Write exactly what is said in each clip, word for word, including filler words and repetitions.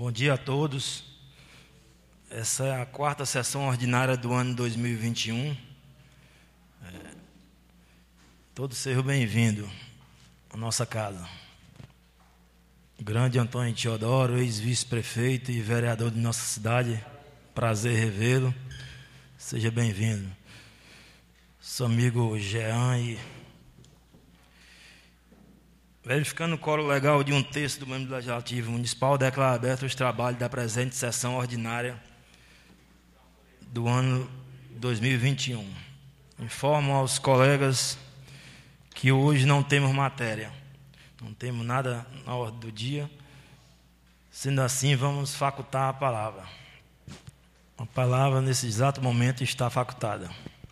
Bom dia a todos. Essa é a quarta sessão ordinária do ano dois mil e vinte e um. É, todos sejam bem-vindos à nossa casa. Grande Antônio Teodoro, ex-vice-prefeito e vereador de nossa cidade, prazer revê-lo. Seja bem-vindo. Seu amigo Jean e... Verificando o coro legal de um texto do membro legislativo municipal, declara aberto os trabalhos da presente sessão ordinária do ano dois mil e vinte e um. Informo aos colegas que hoje não temos matéria, não temos nada na ordem do dia. Sendo assim, vamos facultar a palavra. A palavra, nesse exato momento, está facultada.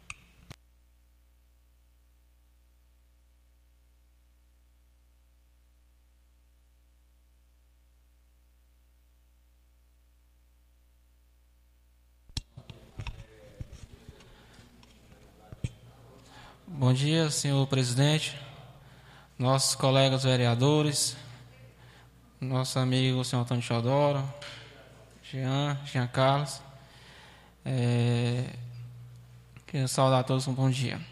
Bom dia, senhor presidente, nossos colegas vereadores, nosso amigo senhor Antônio Teodoro, Jean, Jean Carlos. É, quero saudar a todos um bom dia.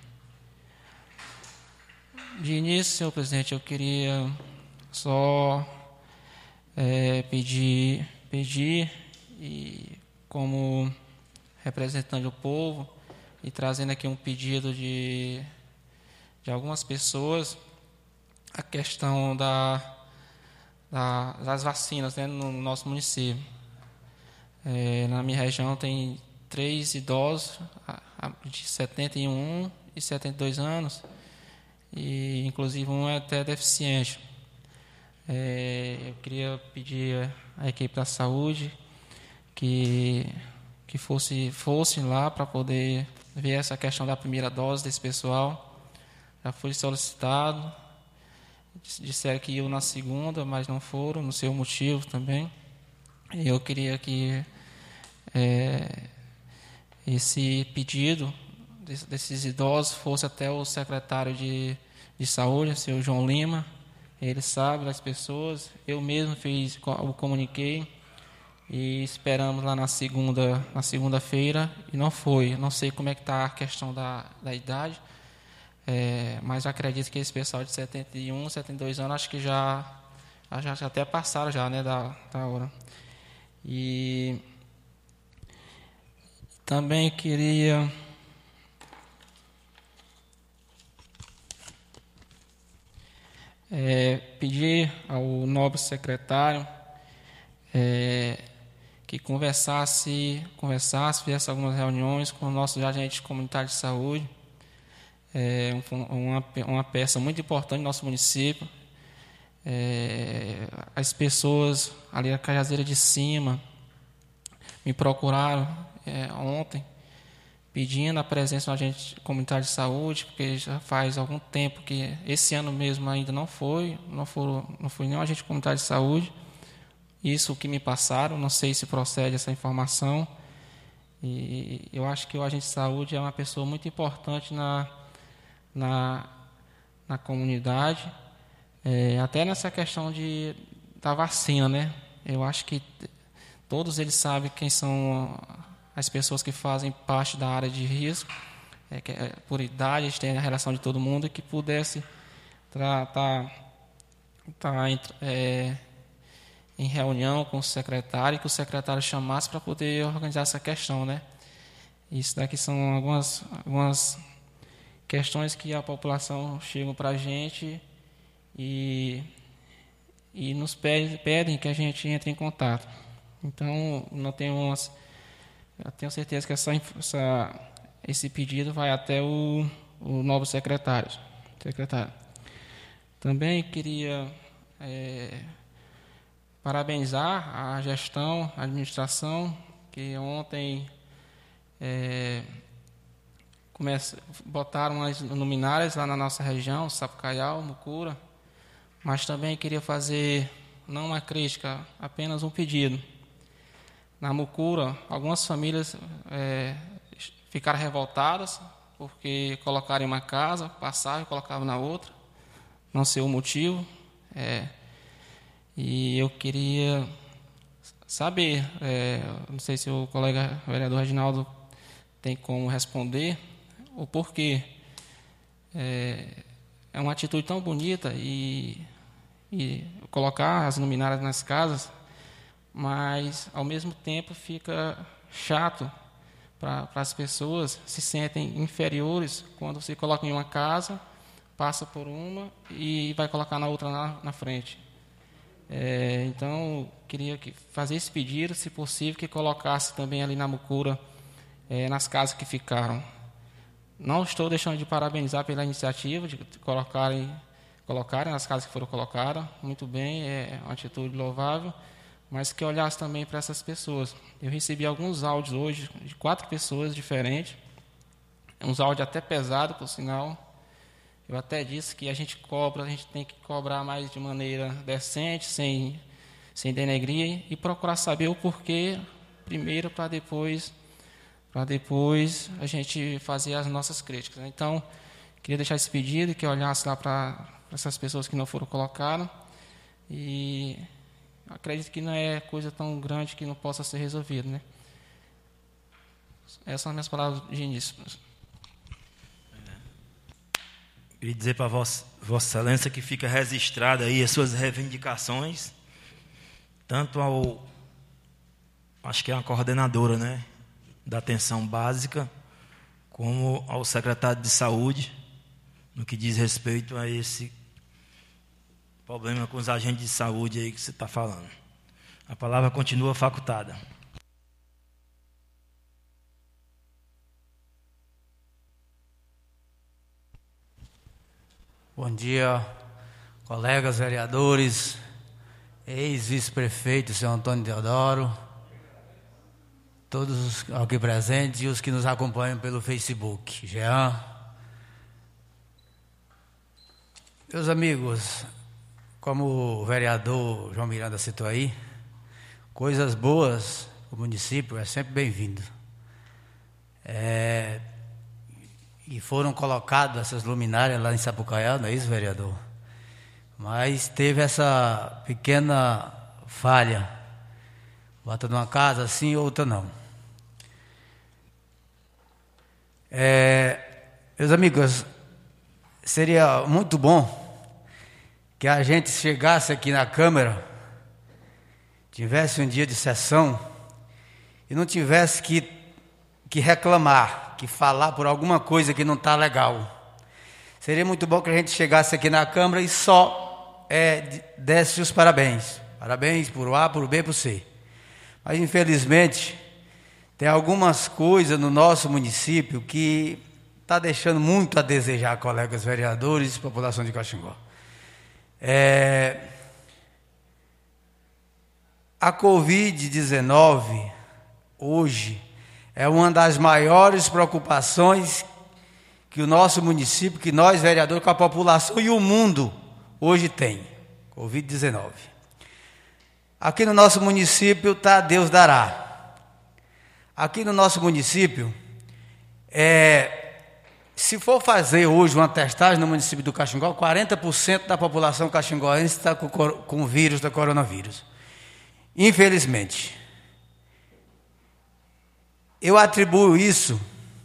De início, senhor presidente, eu queria só é, pedir, pedir e como representante do povo e trazendo aqui um pedido de de algumas pessoas, a questão da, da, das vacinas, né, no nosso município. É, na minha região tem três idosos de setenta e um e setenta e dois anos, e inclusive um é até deficiente. É, eu queria pedir à equipe da saúde que, que fosse, fosse lá para poder ver essa questão da primeira dose desse pessoal. Já foi solicitado, disseram que iam na segunda, mas não foram, não sei o motivo também. E eu queria que é, esse pedido desses idosos fosse até o secretário de, de saúde, o senhor João Lima. Ele sabe das pessoas, eu mesmo fiz, o comuniquei e esperamos lá na segunda, na segunda-feira e não foi. Não sei como é que está a questão da, da idade. É, mas acredito que esse pessoal de setenta e um, setenta e dois anos, acho que já, já, já até passaram já, né, da, da hora. E também queria é, pedir ao nobre secretário é, que conversasse, conversasse, fizesse algumas reuniões com nossos agentes comunitários de saúde. É uma, uma peça muito importante no nosso município. É, as pessoas ali na Cajazeira de Cima me procuraram é, ontem pedindo a presença do agente comunitário de saúde, porque já faz algum tempo que esse ano mesmo ainda não foi, não foi, não foi nenhum agente comunitário de saúde. Isso que me passaram, não sei se procede essa informação. E eu acho que o agente de saúde é uma pessoa muito importante na Na, na comunidade, é, até nessa questão de, da vacina, né? Eu acho que todos eles sabem quem são as pessoas que fazem parte da área de risco, é, que, é, por idade, a gente tem a relação de todo mundo, que pudesse estar tá, tá, é, em reunião com o secretário, e que o secretário chamasse para poder organizar essa questão, né? Isso daqui são algumas... algumas questões que a população chega para a gente e, e nos pede, pedem que a gente entre em contato. Então, não tenho umas, eu tenho certeza que essa, essa, esse pedido vai até o, o novo secretário. secretário. Também queria é, parabenizar a gestão, a administração, que ontem... É, Começa, botaram as luminárias lá na nossa região, Sapucaial, Mucura, mas também queria fazer, não uma crítica, apenas um pedido. Na Mucura, algumas famílias é, ficaram revoltadas porque colocaram em uma casa, passavam e colocavam na outra, não sei o motivo. É, e eu queria saber, é, não sei se o colega vereador Reginaldo tem como responder o porquê. É, é uma atitude tão bonita e, e colocar as luminárias nas casas, mas ao mesmo tempo fica chato para as pessoas, se sentem inferiores quando se coloca em uma casa, passa por uma e vai colocar na outra na, na frente. É, então, queria que, fazer esse pedido, se possível, que colocasse também ali na Mucura, é, nas casas que ficaram. Não estou deixando de parabenizar pela iniciativa de colocarem, colocarem nas casas que foram colocadas, muito bem, é uma atitude louvável, mas que olhasse também para essas pessoas. Eu recebi alguns áudios hoje de quatro pessoas diferentes, uns áudios até pesados, por sinal. Eu até disse que a gente cobra, a gente tem que cobrar mais de maneira decente, sem, sem denegrir, e procurar saber o porquê primeiro, para depois, para depois a gente fazer as nossas críticas. Então, queria deixar esse pedido, que olhasse lá para essas pessoas que não foram colocadas, e acredito que não é coisa tão grande que não possa ser resolvida, né? Essas são as minhas palavras de início. Queria dizer para Vossa, Vossa Excelência que fica registrada aí as suas reivindicações, tanto ao, acho que é a coordenadora, né, da atenção básica, como ao secretário de saúde, no que diz respeito a esse problema com os agentes de saúde aí que você está falando. A palavra continua facultada. Bom dia, colegas vereadores, ex-vice-prefeito, senhor Antônio Teodoro, todos os aqui presentes e os que nos acompanham pelo Facebook. Jean. Meus amigos, como o vereador João Miranda citou aí, coisas boas, o município é sempre bem-vindo. É... E foram colocadas essas luminárias lá em Sapucaia, não é isso, vereador? Mas teve essa pequena falha. Bota numa casa sim, outra não. É, meus amigos, seria muito bom que a gente chegasse aqui na Câmara, tivesse um dia de sessão e não tivesse que, que reclamar, que falar por alguma coisa que não está legal. Seria muito bom que a gente chegasse aqui na Câmara e só é, desse os parabéns. Parabéns por A, por B, por C. Mas, infelizmente, tem algumas coisas no nosso município que está deixando muito a desejar, colegas vereadores e população de Caxangó. É, a covid dezenove, hoje, é uma das maiores preocupações que o nosso município, que nós, vereadores, que a população e o mundo hoje tem. covid dezenove. Aqui no nosso município está Deus dará. Aqui no nosso município, é, se for fazer hoje uma testagem no município do Caxangó, quarenta por cento da população caxangoense está com, com o vírus do coronavírus. Infelizmente. Eu atribuo isso,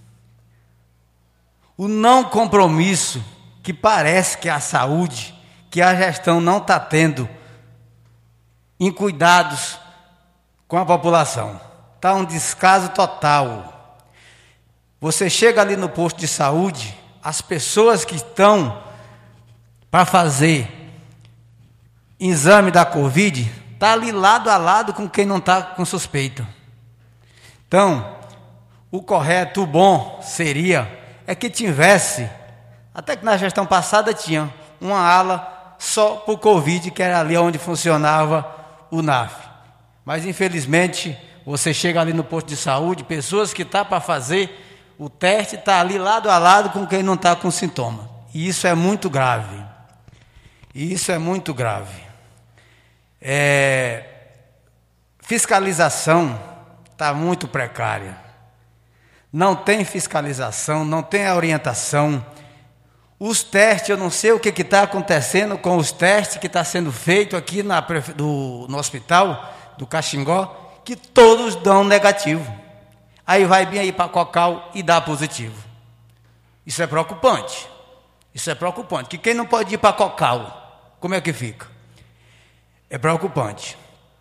o não compromisso que parece que a saúde, que a gestão não está tendo em cuidados com a população. Está um descaso total. Você chega ali no posto de saúde, as pessoas que estão para fazer exame da Covid, estão ali lado a lado com quem não está com suspeita. Então, o correto, o bom seria é que tivesse, até que na gestão passada tinha, uma ala só para o Covid, que era ali onde funcionava o N A F. Mas, infelizmente, você chega ali no posto de saúde, pessoas que estão para fazer o teste, estão ali lado a lado com quem não está com sintoma. E isso é muito grave. E isso é muito grave. É, fiscalização está muito precária. Não tem fiscalização, não tem orientação. Os testes, eu não sei o que está acontecendo com os testes que está sendo feito aqui na, do, no hospital. do Caxingó, que todos dão negativo. Aí vai bem aí para Cocal e dá positivo. Isso é preocupante. Isso é preocupante. Que quem não pode ir para Cocal, como é que fica? É preocupante.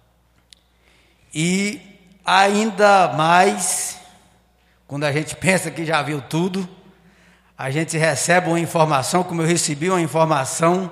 E ainda mais, quando a gente pensa que já viu tudo, a gente recebe uma informação, como eu recebi uma informação,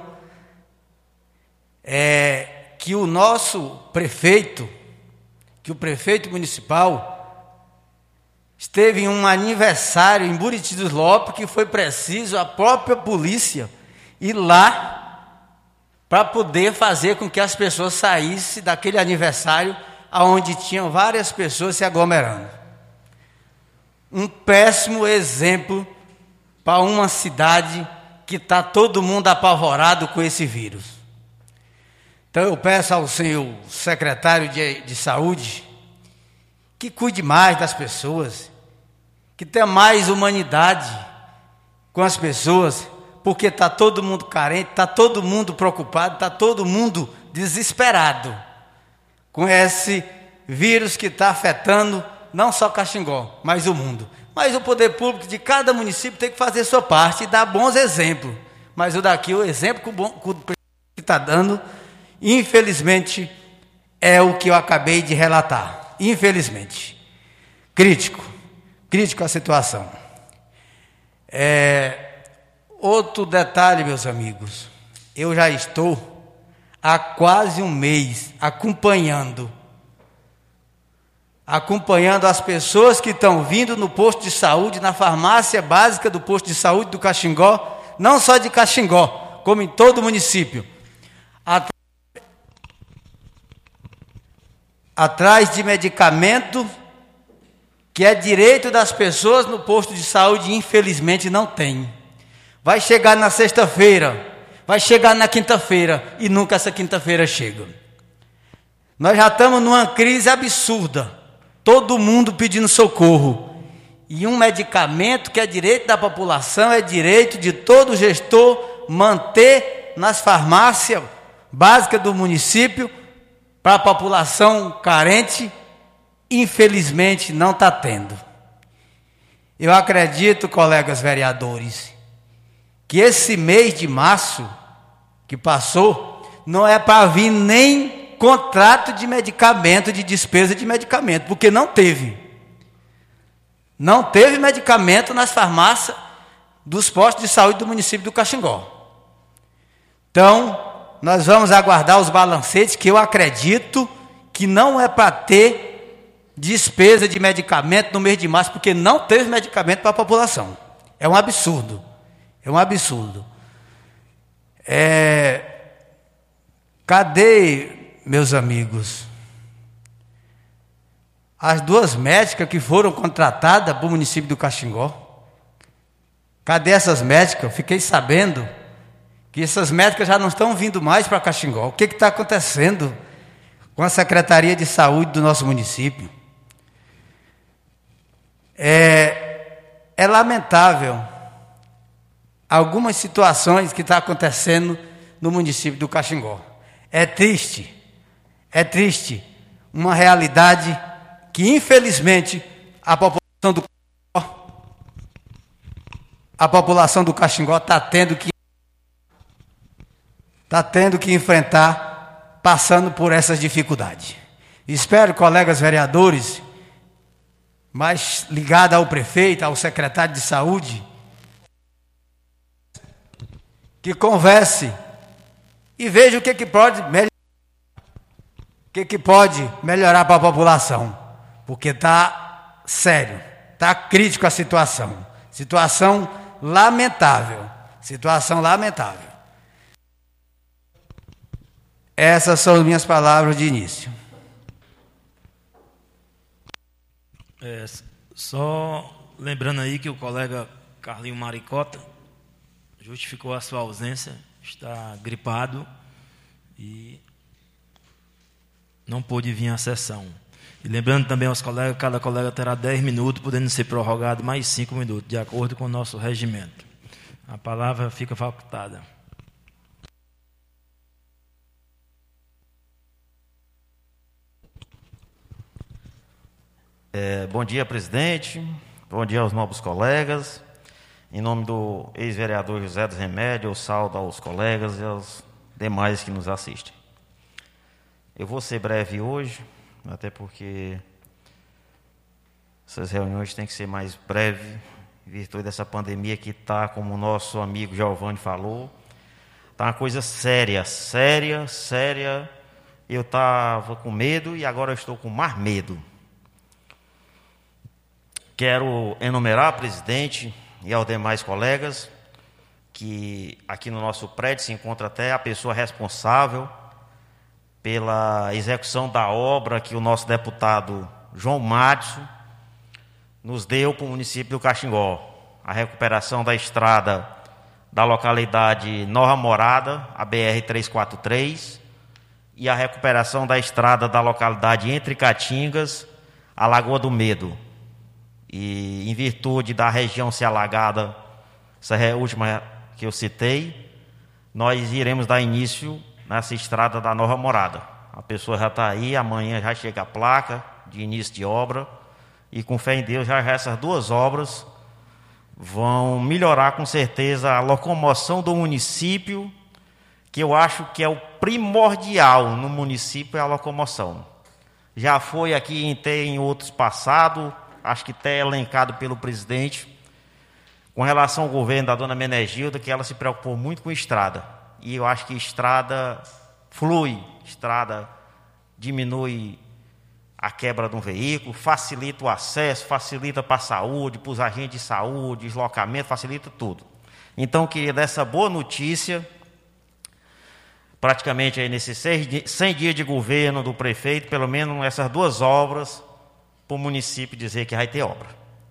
é, que o nosso prefeito, que o prefeito municipal, esteve em um aniversário em Buriti dos Lopes, que foi preciso a própria polícia ir lá para poder fazer com que as pessoas saíssem daquele aniversário onde tinham várias pessoas se aglomerando. Um péssimo exemplo para uma cidade que está todo mundo apavorado com esse vírus. Então eu peço ao senhor secretário de, de saúde que cuide mais das pessoas, que tenha mais humanidade com as pessoas, porque está todo mundo carente, está todo mundo preocupado, está todo mundo desesperado com esse vírus que está afetando não só Caxingó, mas o mundo. Mas o poder público de cada município tem que fazer sua parte e dar bons exemplos. Mas o daqui, o exemplo que o que está dando, infelizmente, é o que eu acabei de relatar. Infelizmente. Crítico. Crítico à situação. É, outro detalhe, meus amigos. Eu já estou há quase um mês acompanhando acompanhando as pessoas que estão vindo no posto de saúde, na farmácia básica do posto de saúde do Caxingó, não só de Caxingó, como em todo o município, atrás de medicamento que é direito das pessoas no posto de saúde, infelizmente não tem. Vai chegar na sexta-feira, vai chegar na quinta-feira e nunca essa quinta-feira chega. Nós já estamos numa crise absurda. Todo mundo pedindo socorro. E um medicamento que é direito da população, é direito de todo gestor manter nas farmácias básicas do município para a população carente, infelizmente não está tendo. Eu acredito, colegas vereadores, que esse mês de março que passou não é para vir nem contrato de medicamento, de despesa de medicamento, porque não teve. Não teve medicamento nas farmácias dos postos de saúde do município do Caxingó. Então, nós vamos aguardar os balancetes, que eu acredito que não é para ter despesa de medicamento no mês de março, porque não teve medicamento para a população. É um absurdo. É um absurdo. É... Cadê, meus amigos, as duas médicas que foram contratadas para o município do Caxingó? Cadê essas médicas? Eu fiquei sabendo que essas médicas já não estão vindo mais para Caxingó. O que está acontecendo com a Secretaria de Saúde do nosso município? É, é lamentável algumas situações que estão acontecendo no município do Caxingó. É triste. É triste, uma realidade que, infelizmente, a população do a população do Caxingó está tendo que está tendo que enfrentar, passando por essas dificuldades. Espero, colegas vereadores, mais ligados ao prefeito, ao secretário de saúde, que converse e veja o que, que pode melhorar. O que, que pode melhorar para a população? Porque está sério, está crítico a situação. Situação lamentável. Situação lamentável. Essas são as minhas palavras de início. É, só lembrando aí que o colega Carlinho Maricota justificou a sua ausência, está gripado e não pôde vir à sessão. E lembrando também aos colegas, cada colega terá dez minutos, podendo ser prorrogado mais cinco minutos, de acordo com o nosso regimento. A palavra fica facultada. É, bom dia, presidente. Bom dia aos nobres colegas. Em nome do ex-vereador José dos Remédios, eu saúdo aos colegas e aos demais que nos assistem. Eu vou ser breve hoje, até porque essas reuniões têm que ser mais breves, em virtude dessa pandemia que está, como o nosso amigo Giovanni falou, está uma coisa séria, séria, séria. Eu estava com medo e agora eu estou com mais medo. Quero enumerar, presidente, e aos demais colegas, que aqui no nosso prédio se encontra até a pessoa responsável pela execução da obra que o nosso deputado João Márcio nos deu para o município do Caxingó. A recuperação da estrada da localidade Nova Morada, a B R trezentos e quarenta e três, e a recuperação da estrada da localidade Entre Caatingas, a Lagoa do Medo. E em virtude da região ser alagada, essa é a última que eu citei, nós iremos dar início nessa estrada da Nova Morada. A pessoa já está aí, amanhã já chega a placa de início de obra, e com fé em Deus, já, já essas duas obras vão melhorar com certeza a locomoção do município, que eu acho que é o primordial no município, é a locomoção. Já foi aqui em, em outros passados, acho que até elencado pelo presidente, com relação ao governo da dona Menegilda, que ela se preocupou muito com estrada. E eu acho que estrada flui, estrada diminui a quebra de um veículo, facilita o acesso, facilita para a saúde, para os agentes de saúde, deslocamento, facilita tudo. Então, queria dar essa boa notícia, praticamente aí nesses cem dias de governo do prefeito, pelo menos essas duas obras, para o município dizer que vai ter obra.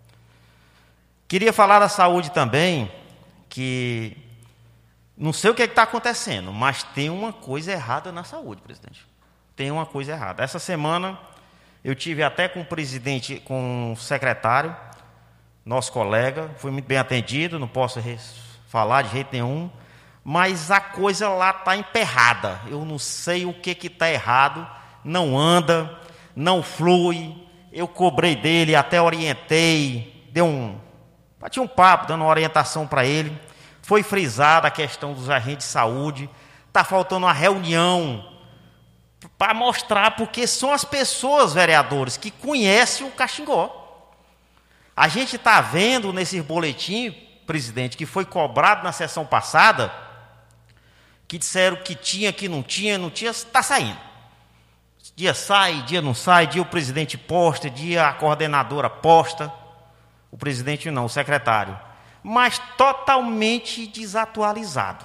Queria falar da saúde também, que não sei o que está acontecendo, mas tem uma coisa errada na saúde, presidente. Tem uma coisa errada. Essa semana eu tive até com o presidente, com o secretário, nosso colega, fui muito bem atendido, não posso falar de jeito nenhum, mas a coisa lá está emperrada. Eu não sei o que está errado, não anda, não flui. Eu cobrei dele, até orientei, deu um, bati um papo, dando uma orientação para ele. Foi frisada a questão dos agentes de saúde. Está faltando uma reunião para mostrar, porque são as pessoas, vereadores, que conhecem o Caxingó. A gente está vendo nesses boletins, presidente, que foi cobrado na sessão passada, que disseram que tinha, que não tinha, não tinha, está saindo. Dia sai, dia não sai, dia o presidente posta, dia a coordenadora posta. O presidente não, o secretário. Mas totalmente desatualizado.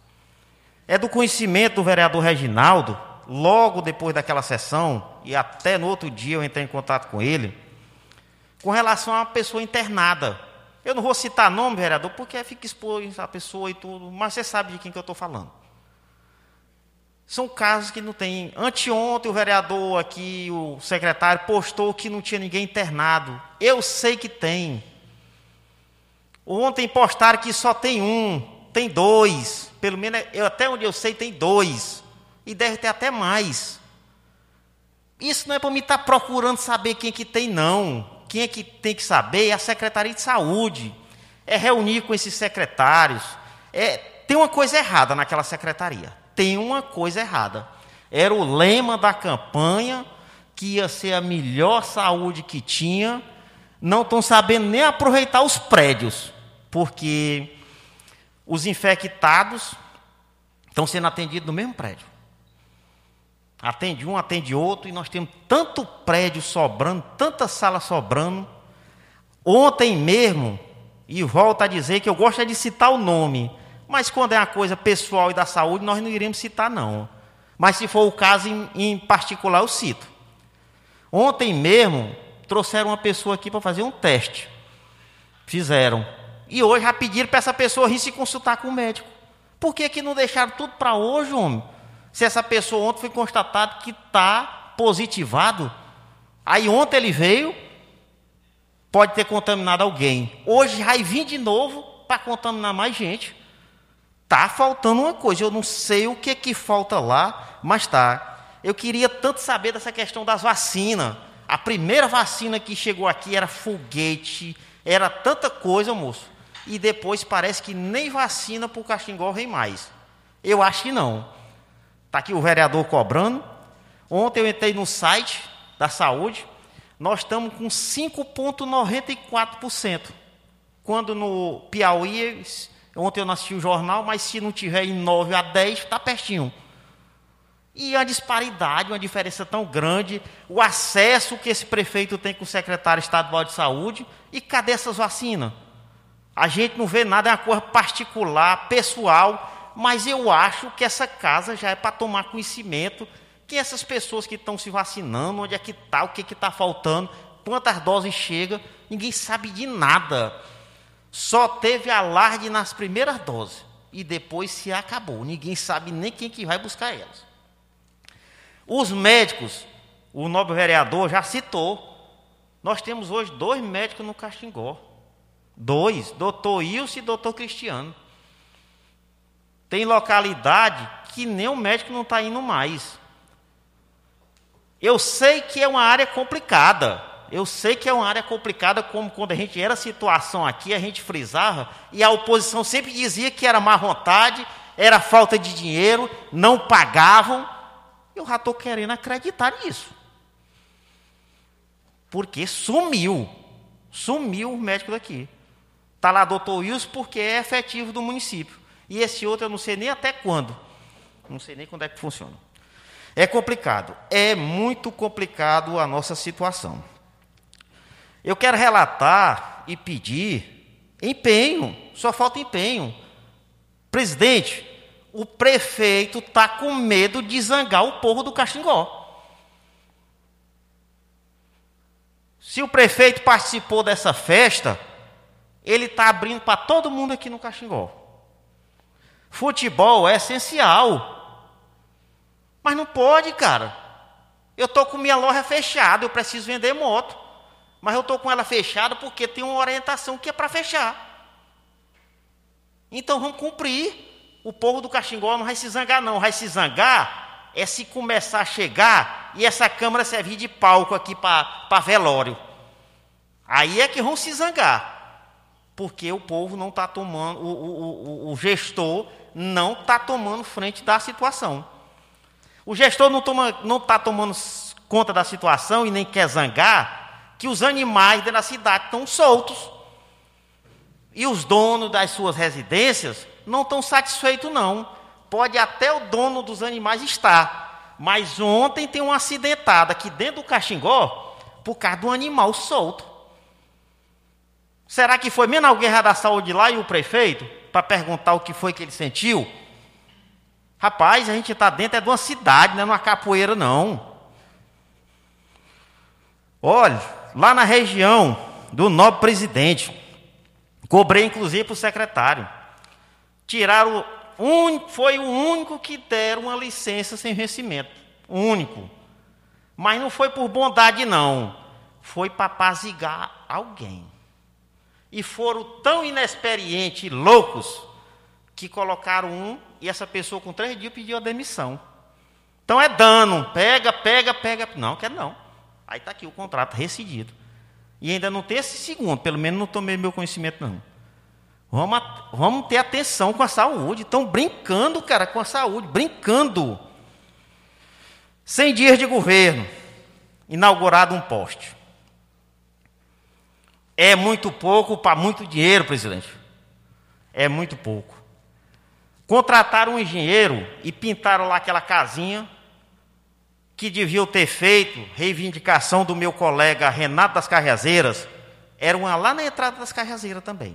É do conhecimento do vereador Reginaldo, logo depois daquela sessão, e até no outro dia eu entrei em contato com ele, com relação a uma pessoa internada. Eu não vou citar nome, vereador, porque fica exposto a pessoa e tudo, mas você sabe de quem que eu estou falando. São casos que não tem. Anteontem o vereador aqui, o secretário, postou que não tinha ninguém internado. Eu sei que tem. Ontem postaram que só tem um, tem dois. Pelo menos, eu, até onde eu sei, tem dois. E deve ter até mais. Isso não é para mim estar procurando saber quem é que tem, não. Quem é que tem que saber é a Secretaria de Saúde. É reunir com esses secretários. É, tem uma coisa errada naquela secretaria. Tem uma coisa errada. Era o lema da campanha, que ia ser a melhor saúde que tinha. Não estão sabendo nem aproveitar os prédios, porque os infectados estão sendo atendidos no mesmo prédio. Atende um, atende outro, e nós temos tanto prédio sobrando, tanta sala sobrando. Ontem mesmo, e volto a dizer que eu gosto é de citar o nome, mas quando é uma coisa pessoal e da saúde, nós não iremos citar, não. Mas se for o caso em, em particular, eu cito. Ontem mesmo, trouxeram uma pessoa aqui para fazer um teste. Fizeram. E hoje já pediram para essa pessoa ir se consultar com o médico. Por que que não deixaram tudo para hoje, homem? Se essa pessoa ontem foi constatado que está positivado. Aí ontem ele veio, pode ter contaminado alguém. Hoje vai vir de novo para contaminar mais gente. Está faltando uma coisa, eu não sei o que que falta lá, mas está. Eu queria tanto saber dessa questão das vacinas. A primeira vacina que chegou aqui era foguete, era tanta coisa, moço. E depois parece que nem vacina para o Caxingó vem mais. Eu acho que não. Está aqui o vereador cobrando. Ontem eu entrei no site da saúde, nós estamos com cinco vírgula noventa e quatro por cento. Quando no Piauí, ontem eu não assisti o jornal, mas se não tiver em nove a dez, está pertinho. E a disparidade, uma diferença tão grande, o acesso que esse prefeito tem com o secretário estadual de saúde, e cadê essas vacinas? A gente não vê nada, é uma coisa particular, pessoal, mas eu acho que essa casa já é para tomar conhecimento que essas pessoas que estão se vacinando, onde é que está, o que está faltando, quantas doses chegam, ninguém sabe de nada. Só teve alarde nas primeiras doses e depois se acabou. Ninguém sabe nem quem que vai buscar elas. Os médicos, o nobre vereador já citou, nós temos hoje dois médicos no Caxingó. Dois, doutor Ilse e doutor Cristiano. Tem localidade que nem o médico não está indo mais. Eu sei que é uma área complicada. Eu sei que é uma área complicada, como quando a gente era situação aqui, a gente frisava, e a oposição sempre dizia que era má vontade, era falta de dinheiro, não pagavam. Eu já estou querendo acreditar nisso. Porque sumiu. Sumiu o médico daqui. Está lá doutor Wilson porque é efetivo do município. E esse outro eu não sei nem até quando. Não sei nem quando é que funciona. É complicado. É muito complicado a nossa situação. Eu quero relatar e pedir empenho. Só falta empenho. Presidente, o prefeito está com medo de zangar o povo do Caxingó. Se o prefeito participou dessa festa, ele está abrindo para todo mundo aqui no Caxingó. Futebol é essencial. Mas não pode, cara. Eu estou com minha loja fechada, eu preciso vender moto. Mas eu estou com ela fechada porque tem uma orientação que é para fechar. Então vamos cumprir. O povo do Caxingó não vai se zangar, não. Vai se zangar é se começar a chegar e essa câmara servir de palco aqui para velório. Aí é que vão se zangar. Porque o povo não está tomando, o, o, o, o gestor não está tomando frente da situação. O gestor não toma, não está tomando conta da situação e nem quer zangar, que os animais dentro da cidade estão soltos. E os donos das suas residências não estão satisfeitos, não. Pode até o dono dos animais estar. Mas ontem tem uma acidentada aqui dentro do Caxingó por causa de um animal solto. Será que foi mesmo alguém da saúde lá e o prefeito para perguntar o que foi que ele sentiu? Rapaz, a gente está dentro é de uma cidade, não é numa capoeira, não. Olha, lá na região do Nobre Presidente, cobrei inclusive para o secretário. Tiraram, um, foi o único que deram uma licença sem vencimento. O único. Mas não foi por bondade, não. Foi para apaziguar alguém. E foram tão inexperientes e loucos que colocaram um e essa pessoa com três dias pediu a demissão. Então é dano. Pega, pega, pega. Não, quer não. Aí está aqui o contrato rescindido. E ainda não tem esse segundo. Pelo menos não tomei meu conhecimento, não. Vamos, vamos ter atenção com a saúde. Estão brincando, cara, com a saúde. Brincando. cem dias de governo. Inaugurado um poste. É muito pouco para muito dinheiro, presidente. É muito pouco. Contrataram um engenheiro e pintaram lá aquela casinha que deviam ter feito, reivindicação do meu colega Renato das Cajazeiras, era uma lá na entrada das Cajazeiras também.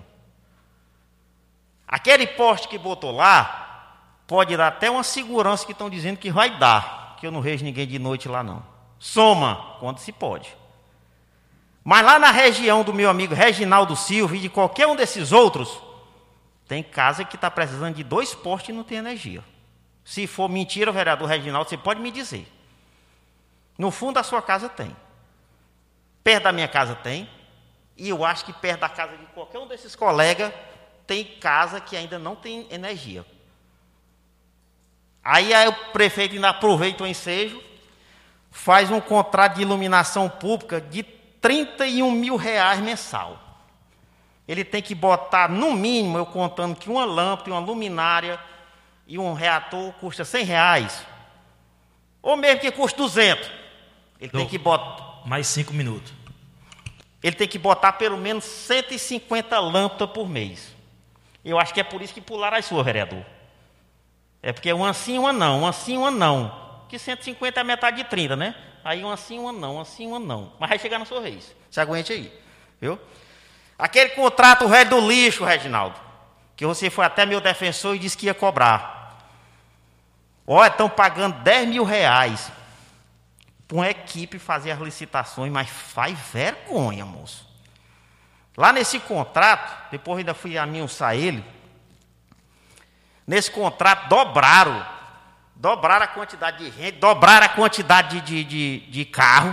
Aquele poste que botou lá, pode dar até uma segurança que estão dizendo que vai dar, que eu não vejo ninguém de noite lá não. Soma, quando se pode. Mas lá na região do meu amigo Reginaldo Silva e de qualquer um desses outros, tem casa que está precisando de dois postes e não tem energia. Se for mentira, vereador Reginaldo, você pode me dizer. No fundo da sua casa tem. Perto da minha casa tem. E eu acho que perto da casa de qualquer um desses colegas, tem casa que ainda não tem energia. Aí, aí o prefeito ainda aproveita o ensejo, faz um contrato de iluminação pública de trinta e um mil reais mensal. Ele tem que botar, no mínimo, eu contando que uma lâmpada, uma luminária e um reator custa cem reais. Ou mesmo que custa duzentos. Ele Dou tem que botar... Mais cinco minutos. Ele tem que botar pelo menos cento e cinquenta lâmpadas por mês. Eu acho que é por isso que pularam as suas, vereador. É porque uma sim, uma não, uma sim, uma não. Que cento e cinquenta é metade de trinta, né? Aí uma sim, uma não, uma sim, uma não. Mas vai chegar na sua vez. Se aguente aí, viu? Aquele contrato velho do lixo, Reginaldo, que você foi até meu defensor e disse que ia cobrar. Olha, estão pagando dez mil reais para uma equipe fazer as licitações, mas faz vergonha, moço. Lá nesse contrato, depois ainda fui anunciar ele, nesse contrato dobraram, dobraram a quantidade de gente, dobraram a quantidade de, de, de, de carro,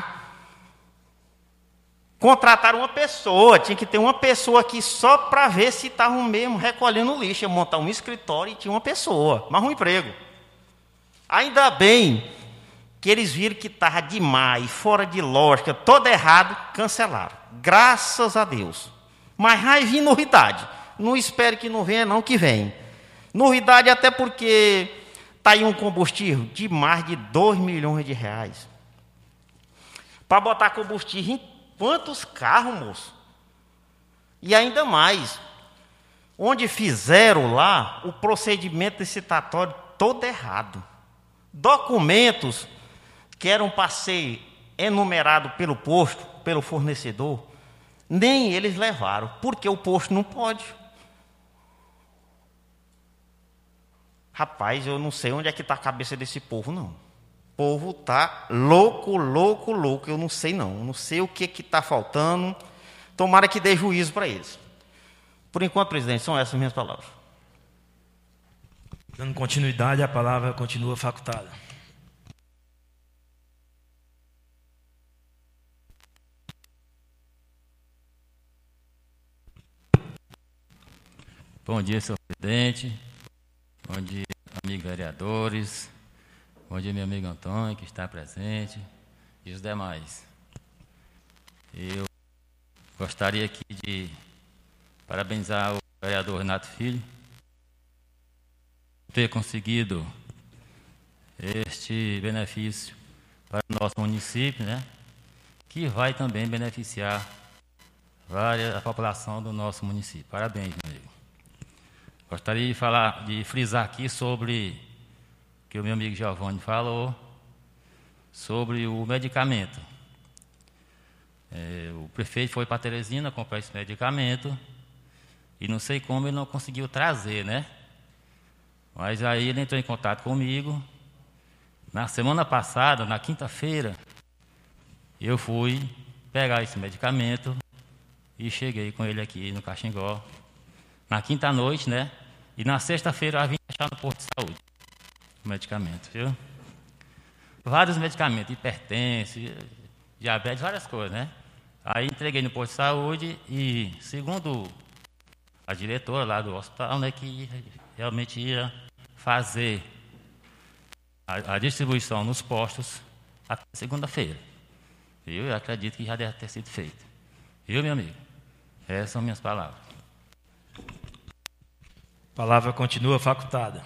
contrataram uma pessoa, tinha que ter uma pessoa aqui só para ver se estavam mesmo recolhendo lixo, ia montar um escritório e tinha uma pessoa, mas um emprego. Ainda bem que eles viram que estava demais, fora de lógica, todo errado, cancelaram. Graças a Deus. Mas vai vir novidade. Não espere que não venha, não, que vem. Novidade até porque está aí um combustível de mais de dois milhões de reais. Para botar combustível em quantos carros, moço? E ainda mais, onde fizeram lá o procedimento licitatório todo errado. Documentos que eram para ser enumerados pelo posto, pelo fornecedor, nem eles levaram, porque o posto não pode. Rapaz, eu não sei onde é que está a cabeça desse povo, não. O povo está louco, louco, louco, eu não sei não. Eu não sei o que está faltando. Tomara que dê juízo para eles. Por enquanto, presidente, são essas minhas palavras. Dando continuidade, a palavra continua facultada. Bom dia, senhor presidente. Bom dia, amigos vereadores. Bom dia, meu amigo Antônio, que está presente, e os demais. Eu gostaria aqui de parabenizar o vereador Renato Filho por ter conseguido este benefício para o nosso município, né? Que vai também beneficiar várias, a população do nosso município. Parabéns, meu amigo. Gostaria de falar, de frisar aqui sobre o que o meu amigo Giovanni falou, sobre o medicamento. É, o prefeito foi para Teresina comprar esse medicamento e não sei como ele não conseguiu trazer, né? Mas aí ele entrou em contato comigo. Na semana passada, na quinta-feira, eu fui pegar esse medicamento e cheguei com ele aqui no Caxingó. Na quinta-noite, né? E na sexta-feira eu vim achar no posto de saúde o medicamento, viu? Vários medicamentos, hipertenso, diabetes, várias coisas, né? Aí entreguei no posto de saúde e, segundo a diretora lá do hospital, né, que realmente ia fazer a, a distribuição nos postos até segunda-feira. Eu acredito que já deve ter sido feito. Viu, meu amigo? Essas são minhas palavras. A palavra continua facultada.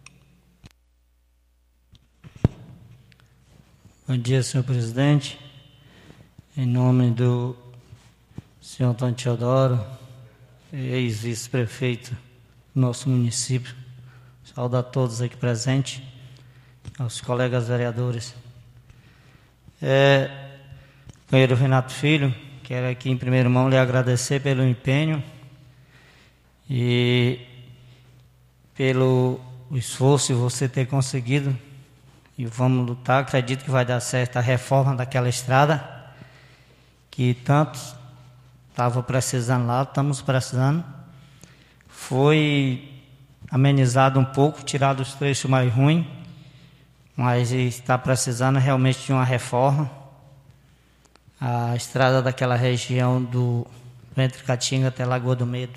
Bom dia, senhor presidente. Em nome do senhor Antônio Teodoro, ex-vice-prefeito do nosso município, saúdo a todos aqui presentes, aos colegas vereadores. É, companheiro Renato Filho, quero aqui em primeira mão lhe agradecer pelo empenho e pelo esforço de você ter conseguido, e vamos lutar. Acredito que vai dar certo a reforma daquela estrada, que tantos estavam precisando lá, estamos precisando. Foi amenizado um pouco, tirado os trechos mais ruins, mas está precisando realmente de uma reforma. A estrada daquela região do entre Caatinga até Lagoa do Medo.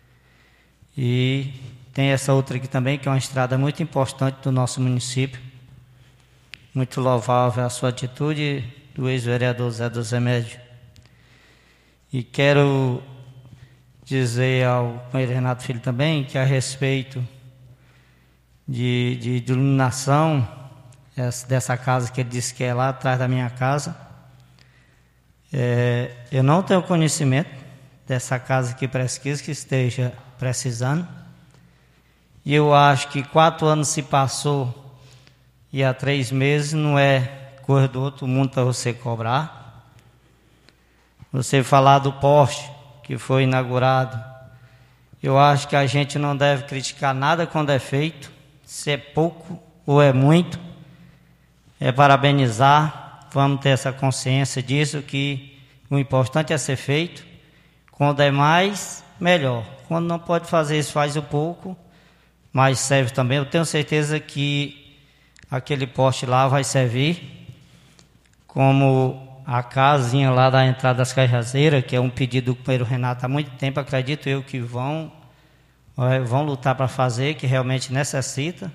E tem essa outra aqui também, que é uma estrada muito importante do nosso município, Muito louvável a sua atitude, do ex-vereador Zé dos Remédios. E quero dizer ao companheiro Renato Filho também que a respeito de, de, de iluminação dessa casa que ele disse que é lá atrás da minha casa, é, eu não tenho conhecimento dessa casa que pesquisa que esteja precisando, e eu acho que quatro anos se passou e há três meses não é coisa do outro mundo para você cobrar. Você falar do poste que foi inaugurado, eu acho que a gente não deve criticar nada quando é feito, se é pouco ou é muito, é parabenizar, vamos ter essa consciência disso, que o importante é ser feito, quando é mais, melhor, quando não pode fazer isso, faz o pouco, mas serve também. Eu tenho certeza que aquele poste lá vai servir como a casinha lá da entrada das Cajazeiras, que é um pedido do companheiro Renato há muito tempo, acredito eu que vão, vão lutar para fazer, que realmente necessita.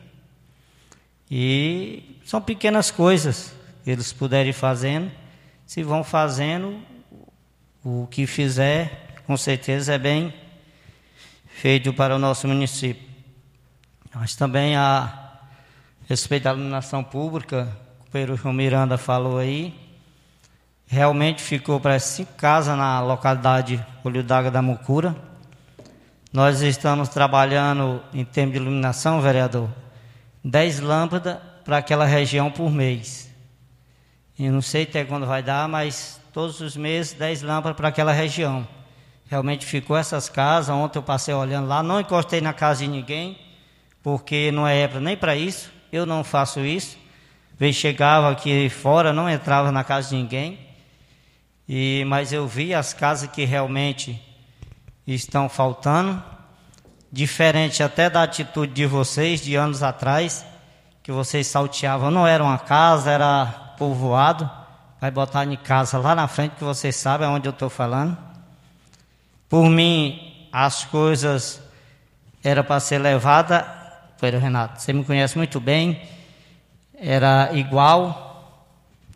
E são pequenas coisas que eles puderem ir fazendo. Se vão fazendo, o que fizer, com certeza é bem feito para o nosso município. Mas também a respeito da iluminação pública, o companheiro João Miranda falou aí, realmente ficou para cinco casas na localidade Olho d'Água da Mucura. Nós estamos trabalhando em termos de iluminação, vereador, dez lâmpadas para aquela região por mês. Eu não sei até quando vai dar, mas todos os meses dez lâmpadas para aquela região. Realmente ficou essas casas. Ontem eu passei olhando lá, não encostei na casa de ninguém, porque não é época nem para isso. Eu não faço isso. Veio, chegava aqui fora, não entrava na casa de ninguém. E, mas eu vi as casas que realmente estão faltando, diferente até da atitude de vocês de anos atrás, que vocês salteavam, não era uma casa, era povoado, vai botar em casa lá na frente, que vocês sabem onde eu estou falando. Por mim, as coisas eram para ser levadas, Pedro Renato, você me conhece muito bem, era igual.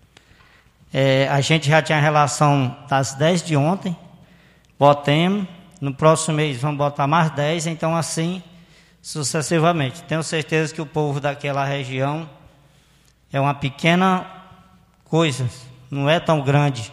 É, a gente já tinha relação das dez de ontem, botemos, no próximo mês vamos botar mais dez, então assim sucessivamente. Tenho certeza que o povo daquela região é uma pequena coisa, não é tão grande,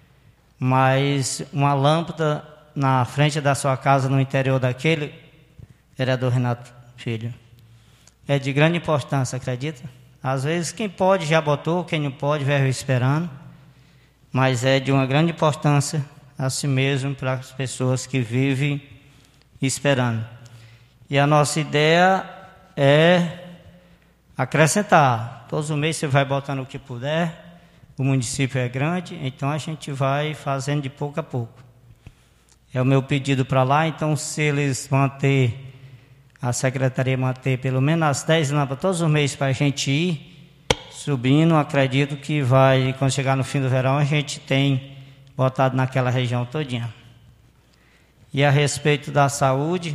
mas uma lâmpada na frente da sua casa, no interior daquele, vereador Renato Filho, é de grande importância, acredita? Às vezes quem pode já botou, quem não pode vai esperando, mas é de uma grande importância assim mesmo para as pessoas que vivem esperando. E a nossa ideia é acrescentar. Todos os meses você vai botando o que puder, o município é grande, então a gente vai fazendo de pouco a pouco. É o meu pedido para lá, então se eles manter, a secretaria manter pelo menos as dez lâmpadas todos os meses para a gente ir subindo, acredito que vai, quando chegar no fim do verão, a gente tem botado naquela região todinha. E a respeito da saúde,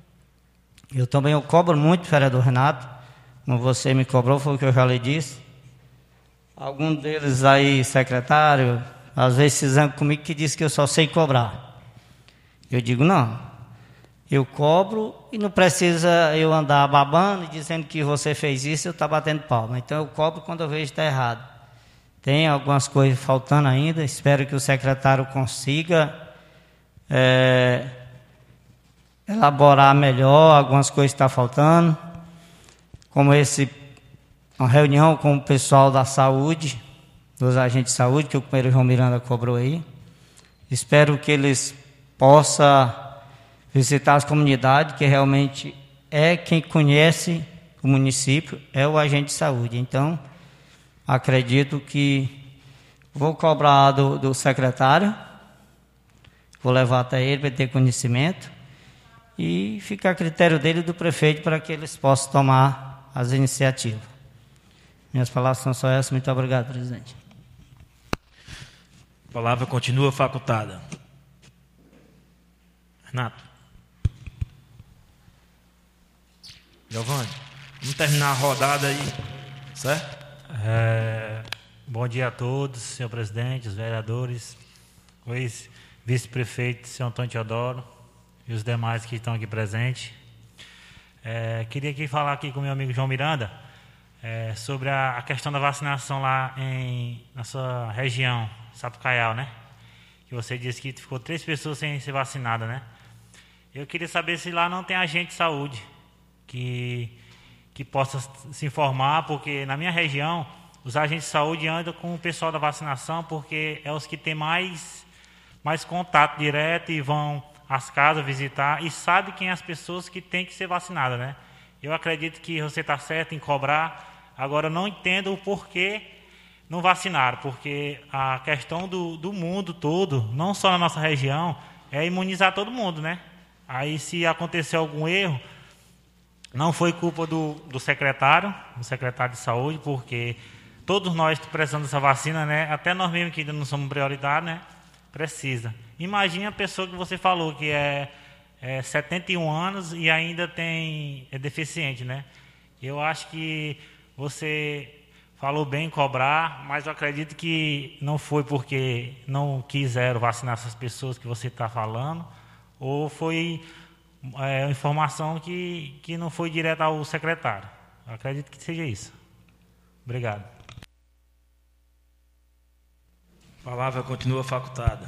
eu também eu cobro muito, vereador Renato, como você me cobrou, foi o que eu já lhe disse. Algum deles aí, secretário, às vezes se zanga comigo que diz que eu só sei cobrar. Eu digo, não, eu cobro e não precisa eu andar babando e dizendo que você fez isso, eu estou batendo palma. Então eu cobro quando eu vejo que está errado. Tem algumas coisas faltando ainda, espero que o secretário consiga é, elaborar melhor algumas coisas que estão faltando, como esse, uma reunião com o pessoal da saúde, dos agentes de saúde, que o companheiro João Miranda cobrou aí. Espero que eles possam visitar as comunidades, que realmente é quem conhece o município, é o agente de saúde. Então, acredito que vou cobrar do, do secretário, vou levar até ele para ter conhecimento e fica a critério dele e do prefeito para que eles possam tomar as iniciativas. Minhas palavras são só essas. Muito obrigado, presidente. A palavra continua facultada. Renato. Giovanni, vamos terminar a rodada aí, certo? É, bom dia a todos, senhor presidente, os vereadores, o ex-vice-prefeito, senhor Antônio Teodoro e os demais que estão aqui presentes. É, queria aqui falar aqui com meu amigo João Miranda é, sobre a, a questão da vacinação lá em, na sua região, Sapucaial, né? Que você disse que ficou três pessoas sem ser vacinadas, né? Eu queria saber se lá não tem agente de saúde que... que possa se informar, porque na minha região, os agentes de saúde andam com o pessoal da vacinação, porque é os que têm mais, mais contato direto e vão às casas visitar e sabe quem é as pessoas que têm que ser vacinadas, né? Eu acredito que você está certo em cobrar, agora não entendo o porquê não vacinaram, porque a questão do, do mundo todo, não só na nossa região, é imunizar todo mundo, né? Aí se acontecer algum erro, não foi culpa do, do secretário, do secretário de saúde, porque todos nós precisamos dessa vacina, né? Até nós mesmos que ainda não somos prioridade, né? Precisa. Imagine a pessoa que você falou, que é, é setenta e um anos e ainda tem, é deficiente, né? Eu acho que você falou bem em cobrar, mas eu acredito que não foi porque não quiseram vacinar essas pessoas que você está falando, ou foi... é informação que, que não foi direta ao secretário. Eu acredito que seja isso. Obrigado. A palavra continua facultada.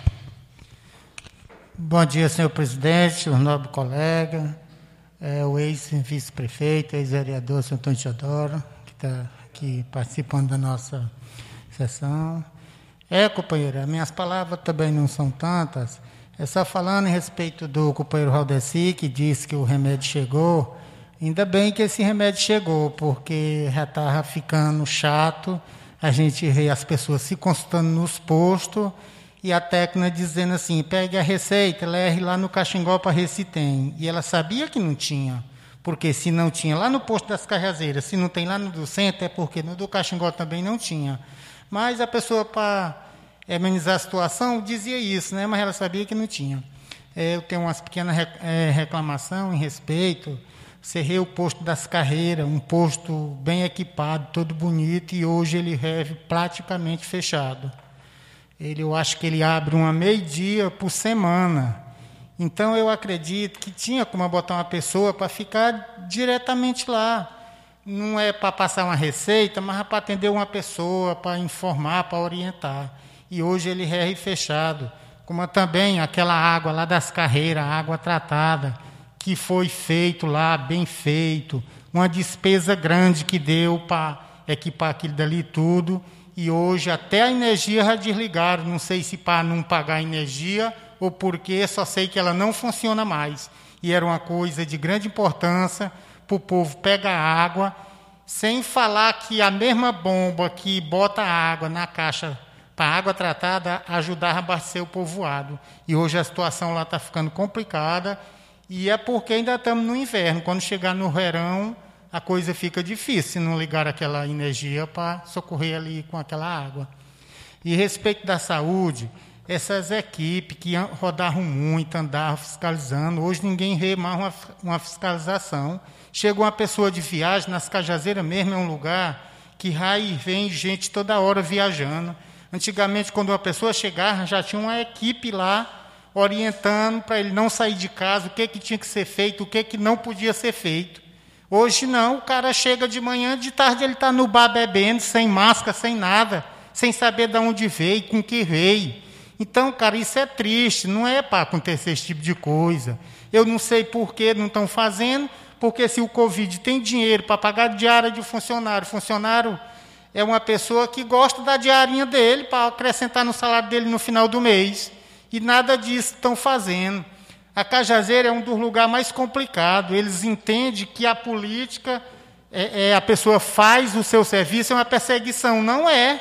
Bom dia, senhor presidente, o nobre colega, é, o ex-vice-prefeito, ex-vereador, senhor Antônio Teodoro, que está aqui participando da nossa sessão. É, companheira, minhas palavras também não são tantas. É só falando em respeito do companheiro Valdeci, que disse que o remédio chegou. Ainda bem que esse remédio chegou, porque já estava ficando chato a gente ver as pessoas se consultando nos postos e a técnica dizendo assim, pegue a receita, leve lá no Caxingó para ver se tem. E ela sabia que não tinha, porque se não tinha lá no posto das Cajazeiras, se não tem lá no do centro, é porque no do Caxingó também não tinha. Mas a pessoa, para amenizar a situação, dizia isso, né? Mas ela sabia que não tinha. É, eu tenho umas pequenas é, reclamação em respeito. Cerrei o posto das Carreiras, um posto bem equipado, todo bonito, e hoje ele vive praticamente fechado. Ele, eu acho que ele abre uma meio-dia por semana. Então, eu acredito que tinha como botar uma pessoa para ficar diretamente lá. Não é para passar uma receita, mas é para atender uma pessoa, para informar, para orientar. E hoje ele é fechado. Como também aquela água lá das Carreiras, água tratada, que foi feito lá, bem feito, uma despesa grande que deu para equipar aquilo dali tudo, e hoje até a energia já desligaram, não sei se para não pagar energia ou porque, só sei que ela não funciona mais. E era uma coisa de grande importância para o povo pegar água, sem falar que a mesma bomba que bota água na caixa para água tratada ajudar a abastecer o povoado. E hoje a situação lá está ficando complicada, e é porque ainda estamos no inverno. Quando chegar no verão, a coisa fica difícil, se não ligar aquela energia para socorrer ali com aquela água. E a respeito da saúde, essas equipes que rodaram muito, andaram fiscalizando, hoje ninguém vê mais uma, uma fiscalização. Chega uma pessoa de viagem, nas Cajazeiras mesmo é um lugar que vai e vem gente toda hora viajando. Antigamente, quando uma pessoa chegava, já tinha uma equipe lá orientando para ele não sair de casa, o que, que tinha que ser feito, o que, que não podia ser feito. Hoje não, o cara chega de manhã, de tarde ele está no bar bebendo, sem máscara, sem nada, sem saber de onde veio, com que veio. Então, cara, isso é triste, não é para acontecer esse tipo de coisa. Eu não sei por que não estão fazendo, porque se o Covid tem dinheiro para pagar diária de funcionário, funcionário é uma pessoa que gosta da diarinha dele para acrescentar no salário dele no final do mês. E nada disso estão fazendo. A Cajazeira é um dos lugares mais complicados. Eles entendem que a política, é, é, a pessoa faz o seu serviço, é uma perseguição. Não é.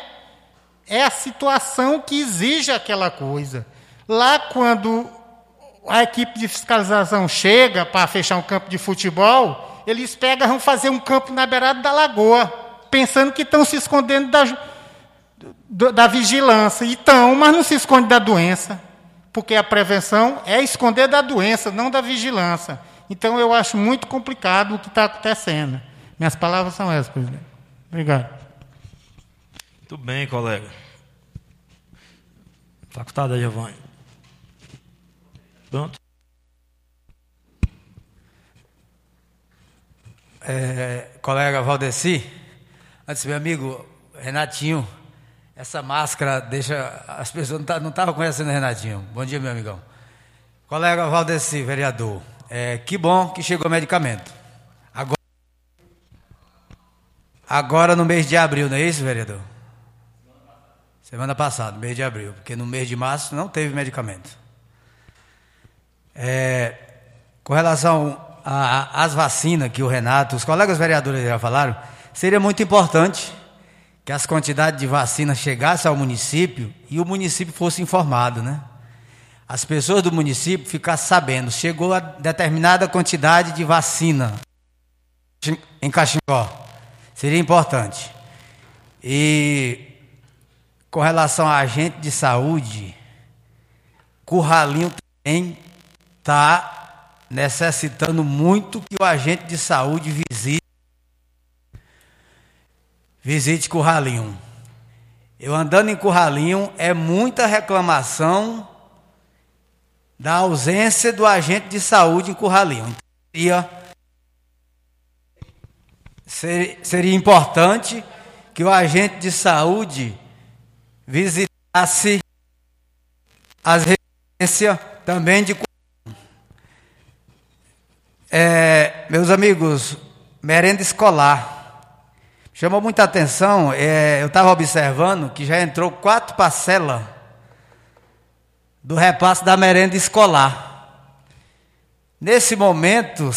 É a situação que exige aquela coisa. Lá, quando a equipe de fiscalização chega para fechar um campo de futebol, eles pegam e vão fazer um campo na beirada da lagoa, pensando que estão se escondendo da, da vigilância. E estão, mas não se esconde da doença. Porque a prevenção é esconder da doença, não da vigilância. Então, eu acho muito complicado o que está acontecendo. Minhas palavras são essas, presidente. Obrigado. Muito bem, colega. Facultada, Giovanni. Pronto. É, colega Valdeci, antes, meu amigo Renatinho, essa máscara deixa. As pessoas não estavam conhecendo o Renatinho. Bom dia, meu amigão. Colega Valdeci, vereador, é, que bom que chegou o medicamento. Agora, agora no mês de abril, não é isso, vereador? Semana passada, mês de abril, porque no mês de março não teve medicamento. É, com relação às vacinas que o Renato, os colegas vereadores já falaram, seria muito importante que as quantidades de vacinas chegassem ao município e o município fosse informado, né? As pessoas do município ficassem sabendo, chegou a determinada quantidade de vacina em Caxingó. Seria importante. E com relação a agente de saúde, Curralinho também está necessitando muito que o agente de saúde visite, visite Curralinho. Eu andando em Curralinho, é muita reclamação da ausência do agente de saúde em Curralinho. Então, seria, seria, seria importante que o agente de saúde visitasse as residências também de é, meus amigos, merenda escolar. Chamou muita atenção, é, eu estava observando que já entrou quatro parcelas do repasse da merenda escolar. Nesse momento,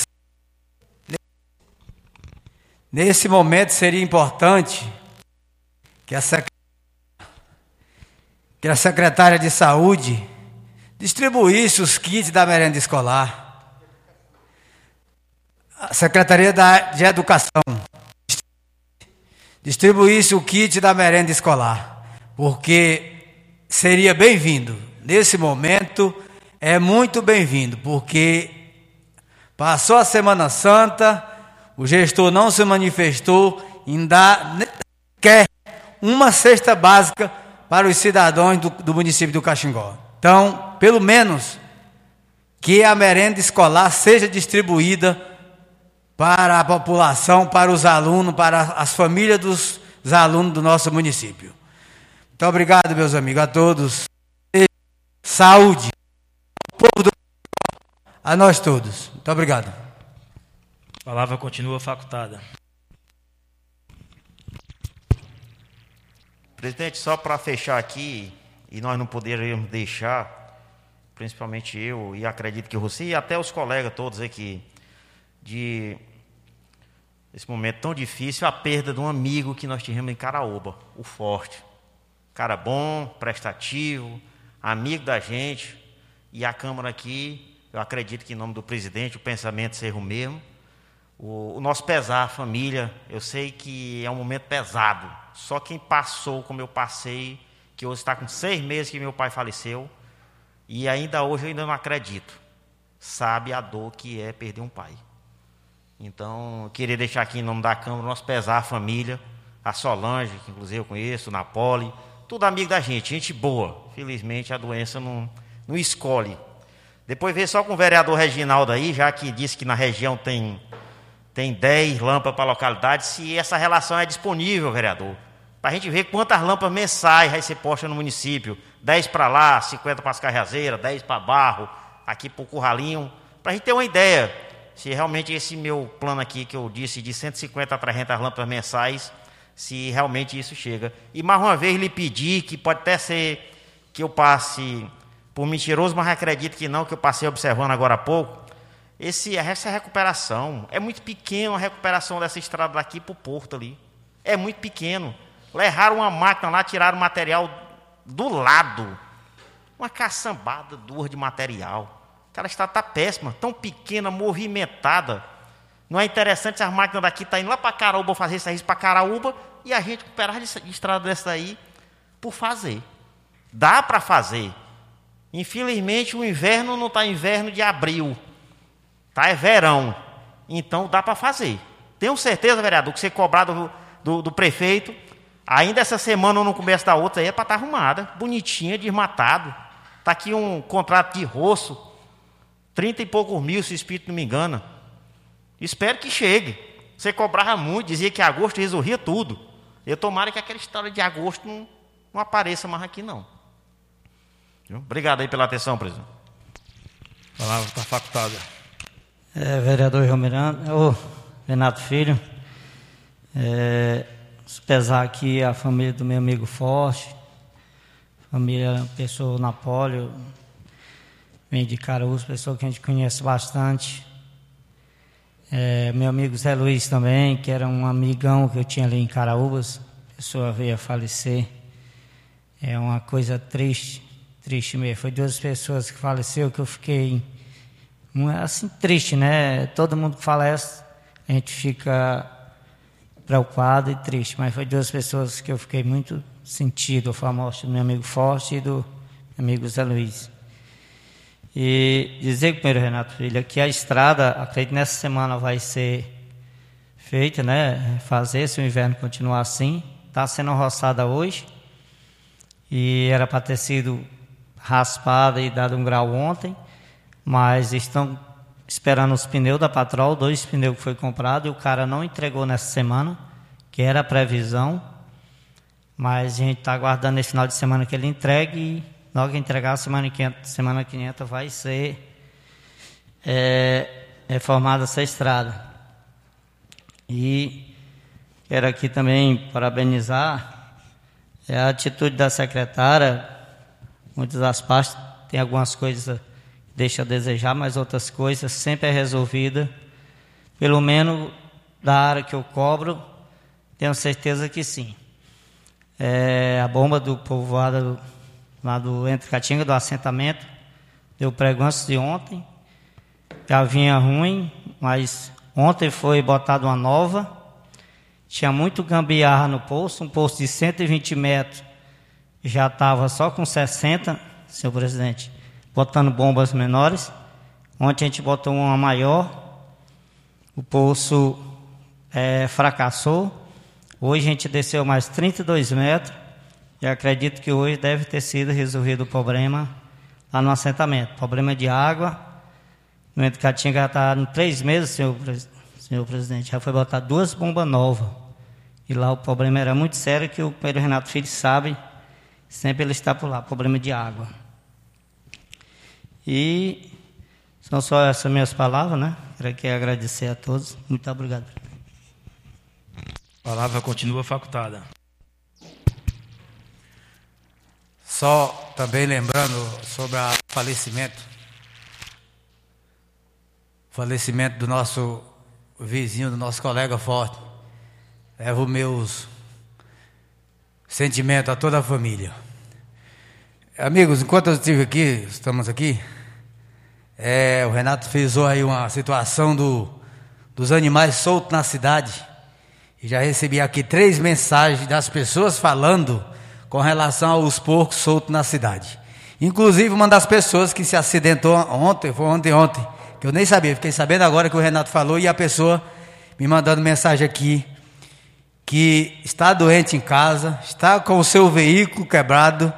nesse momento seria importante que a secretária que a secretária de saúde distribuísse os kits da merenda escolar. A Secretaria de Educação distribuísse o kit da merenda escolar, porque seria bem-vindo. Nesse momento, é muito bem-vindo, porque passou a Semana Santa, o gestor não se manifestou em dar quer uma cesta básica para os cidadãos do, do município do Caxingó. Então, pelo menos, que a merenda escolar seja distribuída para a população, para os alunos, para as famílias dos, dos alunos do nosso município. Muito obrigado, meus amigos, a todos. Saúde ao povo do a nós todos. Muito obrigado. A palavra continua facultada. Presidente, só para fechar aqui, e nós não poderíamos deixar, principalmente eu, e acredito que você, e até os colegas todos aqui, de esse momento tão difícil, a perda de um amigo que nós tivemos em Caraúba, o Forte. Cara bom, prestativo, amigo da gente, e a Câmara aqui, eu acredito que em nome do presidente, o pensamento seja o mesmo. O, o nosso pesar, a família, eu sei que é um momento pesado. Só quem passou como eu passei, que hoje está com seis meses que meu pai faleceu, e ainda hoje eu ainda não acredito, sabe a dor que é perder um pai. Então, eu queria deixar aqui em nome da Câmara o nosso pesar, a família, a Solange, que inclusive eu conheço, o Napoli, tudo amigo da gente, gente boa. Felizmente a doença não, não escolhe. Depois veio só com o vereador Reginaldo aí, já que disse que na região tem, tem dez lâmpadas para a localidade, se essa relação é disponível, vereador, para a gente ver quantas lâmpadas mensais vai ser posta no município. dez para lá, cinquenta para as Carreazeiras, dez para Barro, aqui para o Curralinho, para a gente ter uma ideia se realmente esse meu plano aqui que eu disse de cento e cinquenta a trezentas lâmpadas mensais, se realmente isso chega. E mais uma vez lhe pedir, que pode até ser que eu passe por mentiroso, mas acredito que não, que eu passei observando agora há pouco, esse, essa recuperação, é muito pequena a recuperação dessa estrada daqui para o porto ali. É muito pequeno. Levaram uma máquina lá, tiraram o material do lado. Uma caçambada dura de material. Aquela estrada está péssima, tão pequena, movimentada. Não é interessante se as máquinas daqui estão tá indo lá para Caraúba fazer serviço para Caraúba e a gente recuperar de estrada dessa aí por fazer. Dá para fazer. Infelizmente o inverno não está inverno de abril. Tá, é verão. Então dá para fazer. Tenho certeza, vereador, que você cobrar do, do, do prefeito, Ainda essa semana ou no começo da outra aí é para estar arrumada, bonitinha, desmatado. Está aqui um contrato de roço, trinta e poucos mil, se o espírito não me engana. Espero que chegue. Você cobrava muito, dizia que agosto resolvia tudo. Eu tomara que aquela história de agosto não, não apareça mais aqui, não. Obrigado aí pela atenção, presidente. A palavra está facultada. É, vereador João Miranda, ô, Renato Filho, é, pesar aqui a família do meu amigo Forte, família pessoa Napóleo, vem de Caraúbas, pessoa que a gente conhece bastante. É, meu amigo Zé Luiz também, que era um amigão que eu tinha ali em Caraúbas, a pessoa veio a falecer. É uma coisa triste, triste mesmo. Foi duas pessoas que faleceram que eu fiquei assim triste, né? Todo mundo que falece, a gente fica preocupado e triste, mas foi duas pessoas que eu fiquei muito sentido, foi a morte do meu amigo Forte e do meu amigo Zé Luiz. E dizer, primeiro, Renato Filho, que a estrada, acredito que nessa semana vai ser feita, né? Fazer, se o inverno continuar assim. Está sendo roçada hoje. E era para ter sido raspada e dado um grau ontem. Mas estão esperando os pneus da Patrol, dois pneus que foi comprado, e o cara não entregou nessa semana, que era a previsão. Mas a gente está aguardando esse final de semana que ele entregue e logo que entregar, semana quinhentos, semana quinhentos vai ser é, reformada essa estrada. E quero aqui também parabenizar a atitude da secretária. Muitas das partes tem algumas coisas que deixam a desejar, mas outras coisas sempre é resolvida. Pelo menos da área que eu cobro, tenho certeza que sim. É, a bomba do povoado lá do entre Caatinga, do assentamento, deu prego antes de ontem, já vinha ruim, mas ontem foi botada uma nova, tinha muito gambiarra no poço, um poço de cento e vinte metros, já estava só com sessenta, senhor presidente, botando bombas menores. Ontem a gente botou uma maior, o poço é, fracassou, hoje a gente desceu mais trinta e dois metros, e acredito que hoje deve ter sido resolvido o problema lá no assentamento. Problema de água. No Entre Caatinga já está em três meses, senhor, senhor presidente. Já foi botar duas bombas novas. E lá o problema era muito sério, que o Pedro Renato Filho sabe, sempre ele está por lá, problema de água. E são só essas minhas palavras, né? Quero aqui agradecer a todos. Muito obrigado. A palavra continua facultada. Só também lembrando sobre o falecimento, falecimento do nosso vizinho, do nosso colega Forte. Levo meus sentimentos a toda a família. Amigos, enquanto eu estive aqui, estamos aqui, é, o Renato frisou aí uma situação do, dos animais soltos na cidade. E já recebi aqui três mensagens das pessoas falando com relação aos porcos soltos na cidade. Inclusive, uma das pessoas que se acidentou ontem, foi ontem, ontem, que eu nem sabia, fiquei sabendo agora que o Renato falou, e a pessoa me mandando mensagem aqui, que está doente em casa, está com o seu veículo quebrado,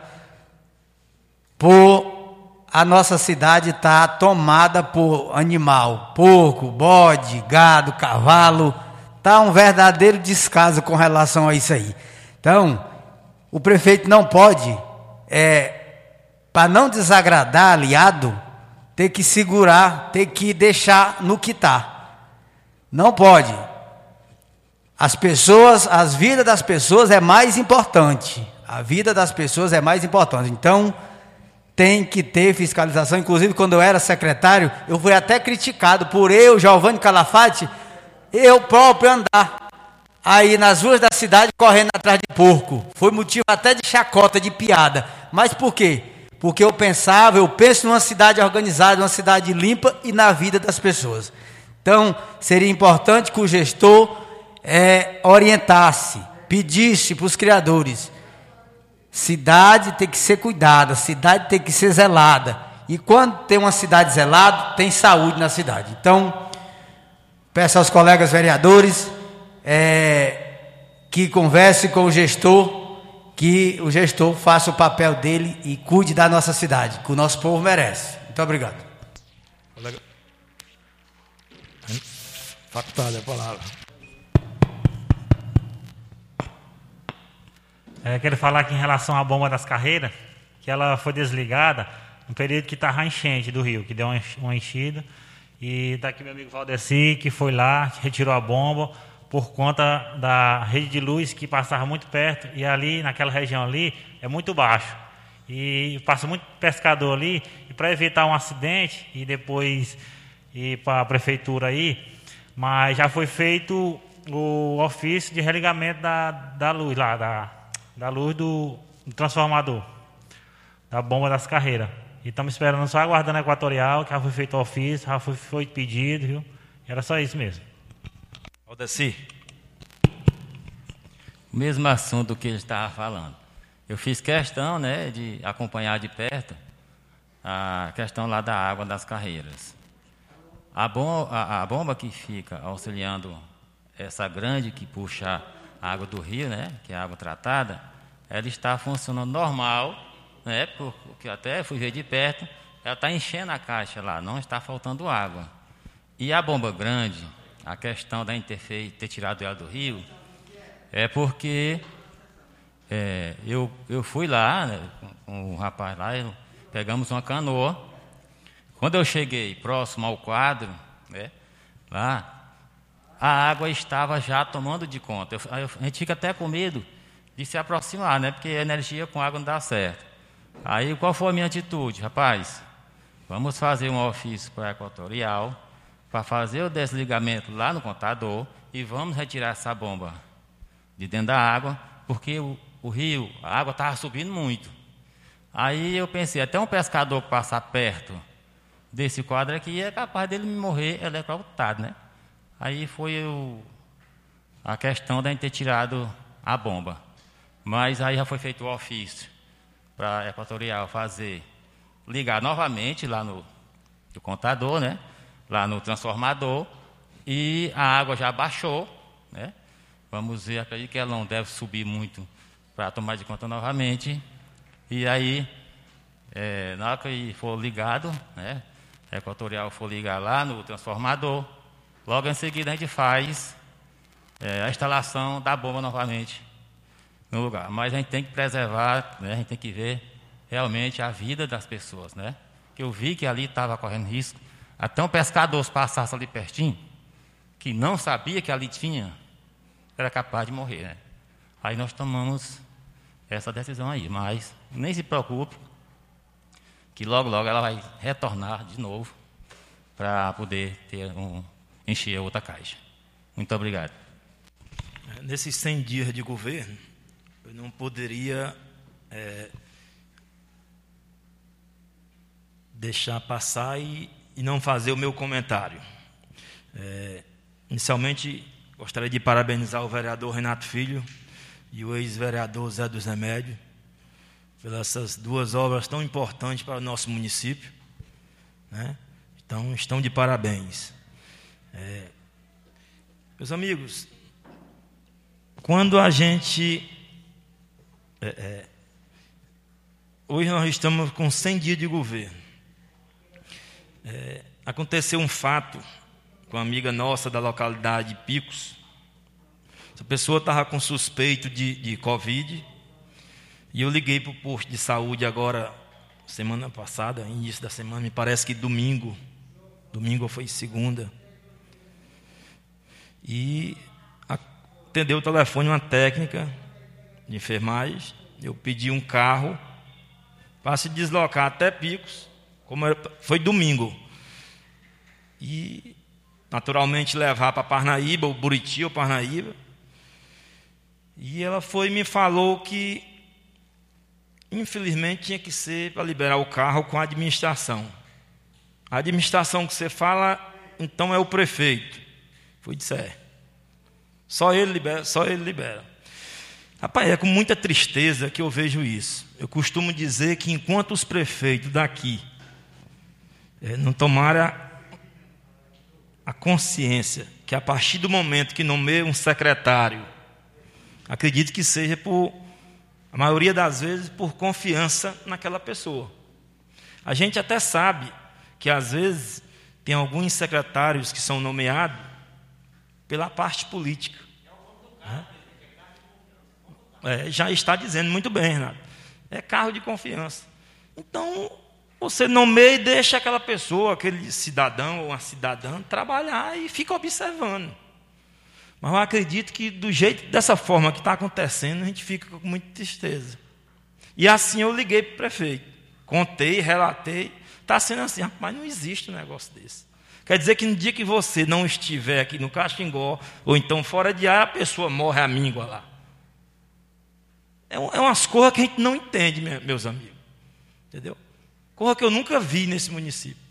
por a nossa cidade estar tomada por animal, porco, bode, gado, cavalo, está um verdadeiro descaso com relação a isso aí. Então, o prefeito não pode, é, para não desagradar aliado, ter que segurar, ter que deixar no que está. Não pode. As pessoas, as vidas das pessoas é mais importante. A vida das pessoas é mais importante. Então, tem que ter fiscalização. Inclusive, quando eu era secretário, eu fui até criticado por eu, Giovanni Calafate, eu próprio andar aí nas ruas da cidade correndo atrás de porco. Foi motivo até de chacota, de piada. Mas por quê? Porque eu pensava, eu penso numa cidade organizada, numa cidade limpa e na vida das pessoas. Então, seria importante que o gestor é, orientasse, pedisse para os criadores. Cidade tem que ser cuidada, cidade tem que ser zelada. E quando tem uma cidade zelada, tem saúde na cidade. Então, peço aos colegas vereadores, É, que converse com o gestor, que o gestor faça o papel dele e cuide da nossa cidade, que o nosso povo merece. Muito obrigado. Facultada a palavra. É, quero falar aqui em relação à bomba das carreiras, que ela foi desligada no período que estava a enchente do rio, que deu uma enchida. E daqui meu amigo Valdeci, que foi lá, retirou a bomba por conta da rede de luz que passava muito perto. E ali, naquela região ali, é muito baixo. E passa muito pescador ali. E para evitar um acidente e depois ir para a prefeitura aí, mas já foi feito o ofício de religamento da, da luz lá, da, da luz do, do transformador, da bomba das carreiras. E estamos esperando, só aguardando a Equatorial, que já foi feito o ofício, já foi, foi pedido, viu? Era só isso mesmo. Valdeci. O mesmo assunto que ele estava falando. Eu fiz questão, né, de acompanhar de perto a questão lá da água das carreiras. A bomba, a, a bomba que fica auxiliando essa grande que puxa a água do rio, né, que é a água tratada, ela está funcionando normal, né, porque até fui ver de perto, ela está enchendo a caixa lá, não está faltando água. E a bomba grande, a questão da Interfei ter tirado ela do rio, é porque é, eu, eu fui lá, né, com o rapaz lá, eu, pegamos uma canoa. Quando eu cheguei próximo ao quadro, né, lá, a água estava já tomando de conta. Eu, eu, a gente fica até com medo de se aproximar, né, porque a energia com água não dá certo. Aí, qual foi a minha atitude? Rapaz, vamos fazer um ofício para a Equatorial, para fazer o desligamento lá no contador e vamos retirar essa bomba de dentro da água, porque o, o rio, a água estava subindo muito. Aí eu pensei, até um pescador passar perto desse quadro aqui é capaz dele morrer eletrocutado, né? Aí foi o, a questão de ter tirado a bomba. Mas aí já foi feito o ofício para a Equatorial fazer, ligar novamente lá no, no contador, né? Lá no transformador, e a água já baixou, né? Vamos ver, acredito que ela não deve subir muito para tomar de conta novamente. E aí, é, na hora que for ligado, né? A Equatorial for ligar lá no transformador, logo em seguida a gente faz é, a instalação da bomba novamente no lugar. Mas a gente tem que preservar, né? A gente tem que ver realmente a vida das pessoas, né? Que eu vi que ali estava correndo risco. Até um pescador passasse ali pertinho, que não sabia que ali tinha, era capaz de morrer, né? Aí nós tomamos essa decisão aí, mas nem se preocupe, que logo, logo ela vai retornar de novo para poder ter um, encher outra caixa. Muito obrigado. Nesses cem dias de governo, eu não poderia é, deixar passar e, e não fazer o meu comentário. É, inicialmente, gostaria de parabenizar o vereador Renato Filho e o ex-vereador Zé dos Remédios pelas essas duas obras tão importantes para o nosso município, né? Então, estão de parabéns. É, meus amigos, quando a gente... É, é, hoje nós estamos com cem dias de governo. É, aconteceu um fato com uma amiga nossa da localidade de Picos. Essa pessoa estava com suspeito de, de Covid, e eu liguei para o posto de saúde agora, semana passada, início da semana, me parece que domingo, domingo foi segunda, e atendeu o telefone uma técnica de enfermagem. Eu pedi um carro para se deslocar até Picos, como era, foi domingo, e naturalmente levar para Parnaíba, ou Buriti ou Parnaíba. E ela foi e me falou que, infelizmente, tinha que ser para liberar o carro com a administração. A administração que você fala, então, é o prefeito. Foi disse, é. Só ele libera, só ele libera. Rapaz, é com muita tristeza que eu vejo isso. Eu costumo dizer que enquanto os prefeitos daqui é, não tomaram a consciência que a partir do momento que nomeia um secretário, Acredito que seja por, a maioria das vezes, por confiança naquela pessoa. A gente até sabe que, às vezes, tem alguns secretários que são nomeados pela parte política. É, já está dizendo muito bem, Renato. É cargo de confiança. Então, você nomeia e deixa aquela pessoa, aquele cidadão ou uma cidadã, trabalhar e fica observando. Mas eu acredito que, do jeito, dessa forma que está acontecendo, a gente fica com muita tristeza. E assim eu liguei para o prefeito. Contei, relatei. Está sendo assim, mas não existe um negócio desse. Quer dizer que no dia que você não estiver aqui no Caxingó, ou então fora de área, a pessoa morre à míngua lá. É, é umas coisas que a gente não entende, meus amigos. Entendeu? Coisa que eu nunca vi nesse município.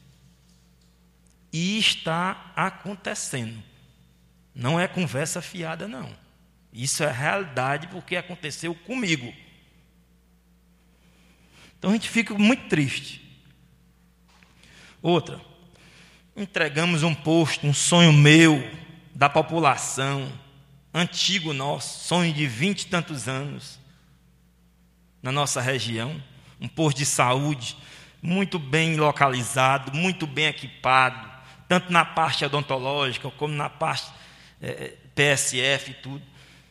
E está acontecendo. Não é conversa fiada, não. Isso é realidade porque aconteceu comigo. Então a gente fica muito triste. Outra, entregamos um posto, um sonho meu, da população, antigo nosso, sonho de vinte e tantos anos, na nossa região, um posto de saúde, muito bem localizado, muito bem equipado, tanto na parte odontológica, como na parte é, P S F e tudo.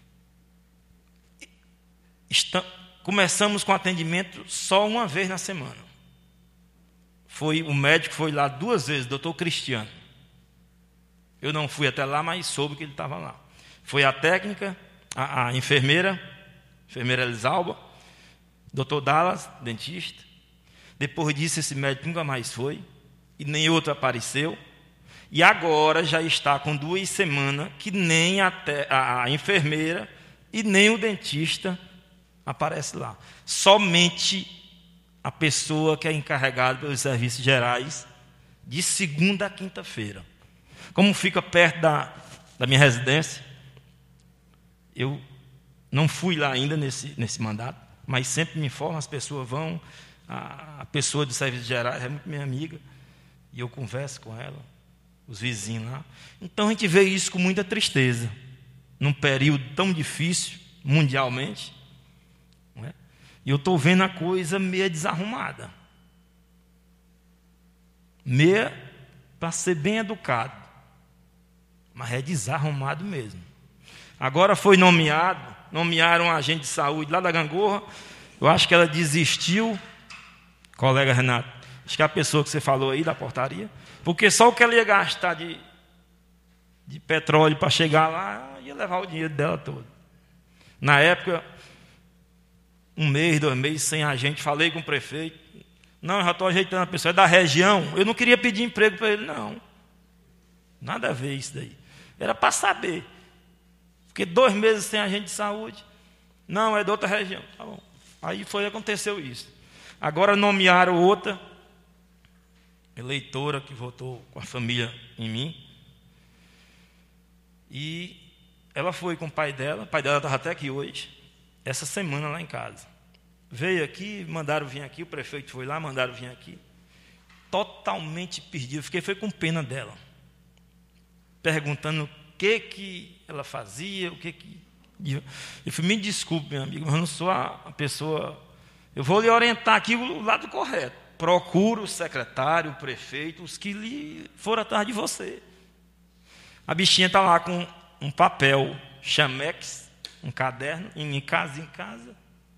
Está, começamos com atendimento só uma vez na semana. Foi, o médico foi lá duas vezes, doutor Cristiano. Eu não fui até lá, mas soube que ele estava lá. Foi a técnica, a, a enfermeira, enfermeira Elisalba, doutor Dallas, dentista. Depois disso, esse médico nunca mais foi, e nem outro apareceu. E agora já está com duas semanas que nem a, te, a, a enfermeira e nem o dentista aparece lá. Somente a pessoa que é encarregada pelos serviços gerais, de segunda a quinta-feira. Como fica perto da, da minha residência, eu não fui lá ainda nesse, nesse mandato, mas sempre me informam, as pessoas vão, a, a pessoa dos serviços gerais é muito minha amiga, e eu converso com ela, os vizinhos lá. Então a gente vê isso com muita tristeza, num período tão difícil, mundialmente, não é? E eu estou vendo a coisa meio desarrumada. Meia, para ser bem educado. Mas é desarrumado mesmo. Agora foi nomeado, nomearam um agente de saúde lá da Gangorra. Eu acho que ela desistiu, colega Renato, acho que é a pessoa que você falou aí da portaria, porque só o que ela ia gastar de, de petróleo para chegar lá, ia levar o dinheiro dela todo. Na época, um mês, dois meses sem agente, falei com o prefeito. Não, eu já estou ajeitando a pessoa, é da região. Eu não queria pedir emprego para ele, não. Nada a ver isso daí. Era para saber. Porque dois meses sem agente de saúde. Não, é de outra região. Tá bom. Aí foi, aconteceu isso. Agora nomearam outra eleitora que votou com a família em mim. E ela foi com o pai dela. O pai dela estava até aqui hoje. Essa semana lá em casa. Veio aqui, mandaram vir aqui, o prefeito foi lá, mandaram vir aqui. Totalmente perdido. Fiquei foi com pena dela. Perguntando o que que ela fazia, o que que... Eu falei, me desculpe, meu amigo, mas eu não sou a pessoa... Eu vou lhe orientar aqui o lado correto. Procura o secretário, o prefeito, os que lhe foram atrás de você. A bichinha está lá com um papel Chamex, um caderno, em casa, em casa.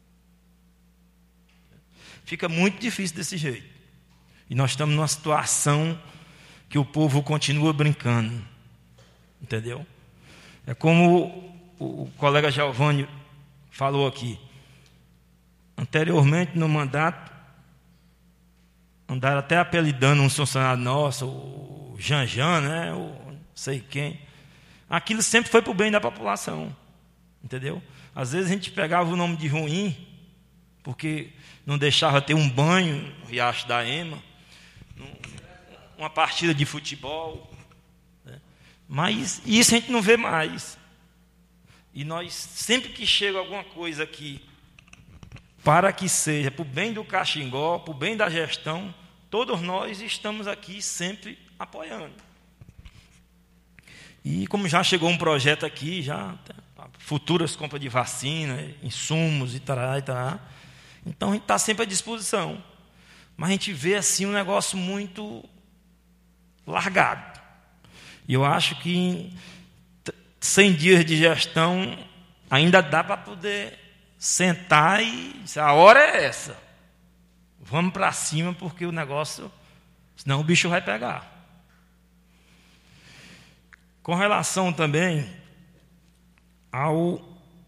Fica muito difícil desse jeito. E nós estamos numa situação que o povo continua brincando. Entendeu? É como o, o colega Giovanni falou aqui. Anteriormente, no mandato, andaram até apelidando um funcionário nosso, o Janjan, né? O não sei quem. Aquilo sempre foi para o bem da população. Entendeu? Às vezes a gente pegava o nome de ruim, porque não deixava ter um banho no Riacho da Ema, uma partida de futebol. Né? Mas isso a gente não vê mais. E nós, sempre que chega alguma coisa aqui, para que seja para o bem do Caxingó, para o bem da gestão, todos nós estamos aqui sempre apoiando. E como já chegou um projeto aqui, já futuras compras de vacina, insumos e tal, e tal. Então a gente está sempre à disposição. Mas a gente vê assim um negócio muito largado. E eu acho que em cem dias de gestão ainda dá para poder sentar e dizer, a hora é essa. Vamos para cima porque o negócio, senão o bicho vai pegar. Com relação também ao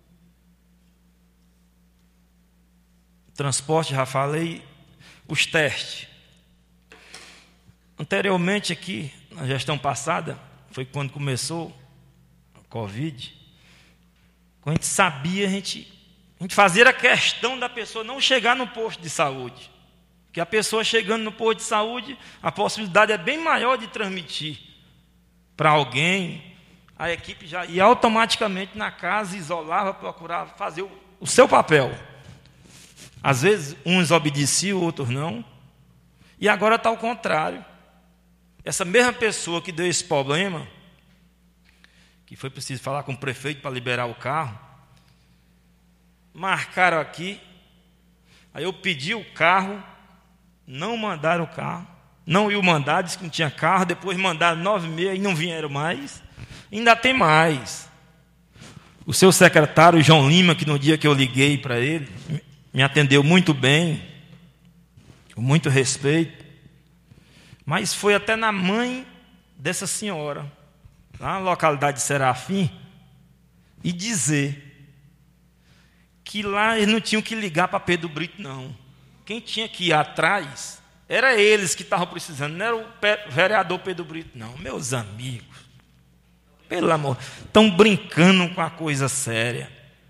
transporte, já falei, os testes. Anteriormente aqui, na gestão passada, foi quando começou a Covid, quando a gente sabia, a gente, a gente fazia a questão da pessoa não chegar no posto de saúde. Porque a pessoa chegando no posto de saúde, a possibilidade é bem maior de transmitir para alguém. A equipe já ia automaticamente na casa, isolava, procurava fazer o, o seu papel. Às vezes, uns obedeciam, outros não. E agora está ao contrário. Essa mesma pessoa que deu esse problema, que foi preciso falar com o prefeito para liberar o carro, marcaram aqui, aí eu pedi o carro, não mandaram o carro, não iam mandar, disse que não tinha carro, depois mandaram nove e meia e não vieram mais. Ainda tem mais. O seu secretário, João Lima, que no dia que eu liguei para ele, me atendeu muito bem, com muito respeito, mas foi até na mãe dessa senhora, lá na localidade de Serafim, e dizer que lá eles não tinham que ligar para Pedro Brito, não. Quem tinha que ir atrás era eles que estavam precisando, não era o vereador Pedro Brito, não. Meus amigos, pelo amor, estão brincando com a coisa séria.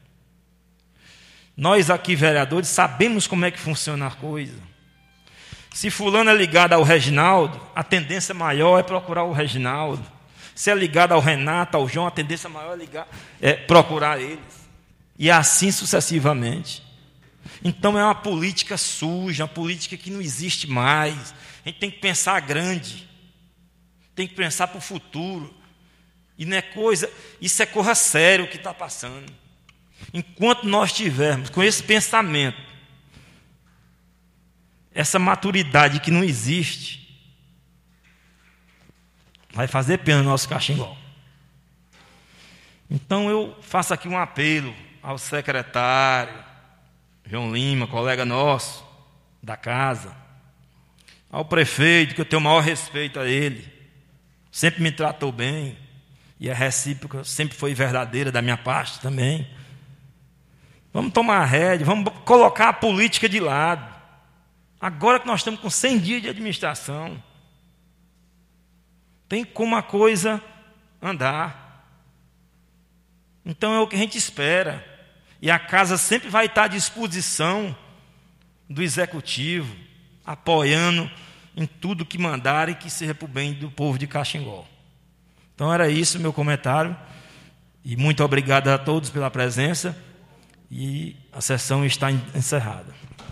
Nós aqui, vereadores, sabemos como é que funciona a coisa. Se fulano é ligado ao Reginaldo, a tendência maior é procurar o Reginaldo. Se é ligado ao Renato, ao João, a tendência maior é, ligar, é procurar eles. E assim sucessivamente. Então é uma política suja, uma política que não existe mais. A gente tem que pensar grande. Tem que pensar para o futuro. E não é coisa, isso é coisa séria o que está passando. Enquanto nós tivermos com esse pensamento, essa maturidade que não existe, vai fazer pena no nosso Caxingó. Então eu faço aqui um apelo ao secretário João Lima, colega nosso da casa, ao prefeito, que eu tenho o maior respeito a ele, sempre me tratou bem, e a recíproca sempre foi verdadeira da minha parte também. Vamos tomar a rédea, vamos colocar a política de lado. Agora que nós estamos com cem dias de administração, tem como a coisa andar. Então é o que a gente espera. E a casa sempre vai estar à disposição do executivo, apoiando em tudo que mandar e que seja para o bem do povo de Caxingó. Então era isso o meu comentário. E muito obrigado a todos pela presença. E a sessão está encerrada.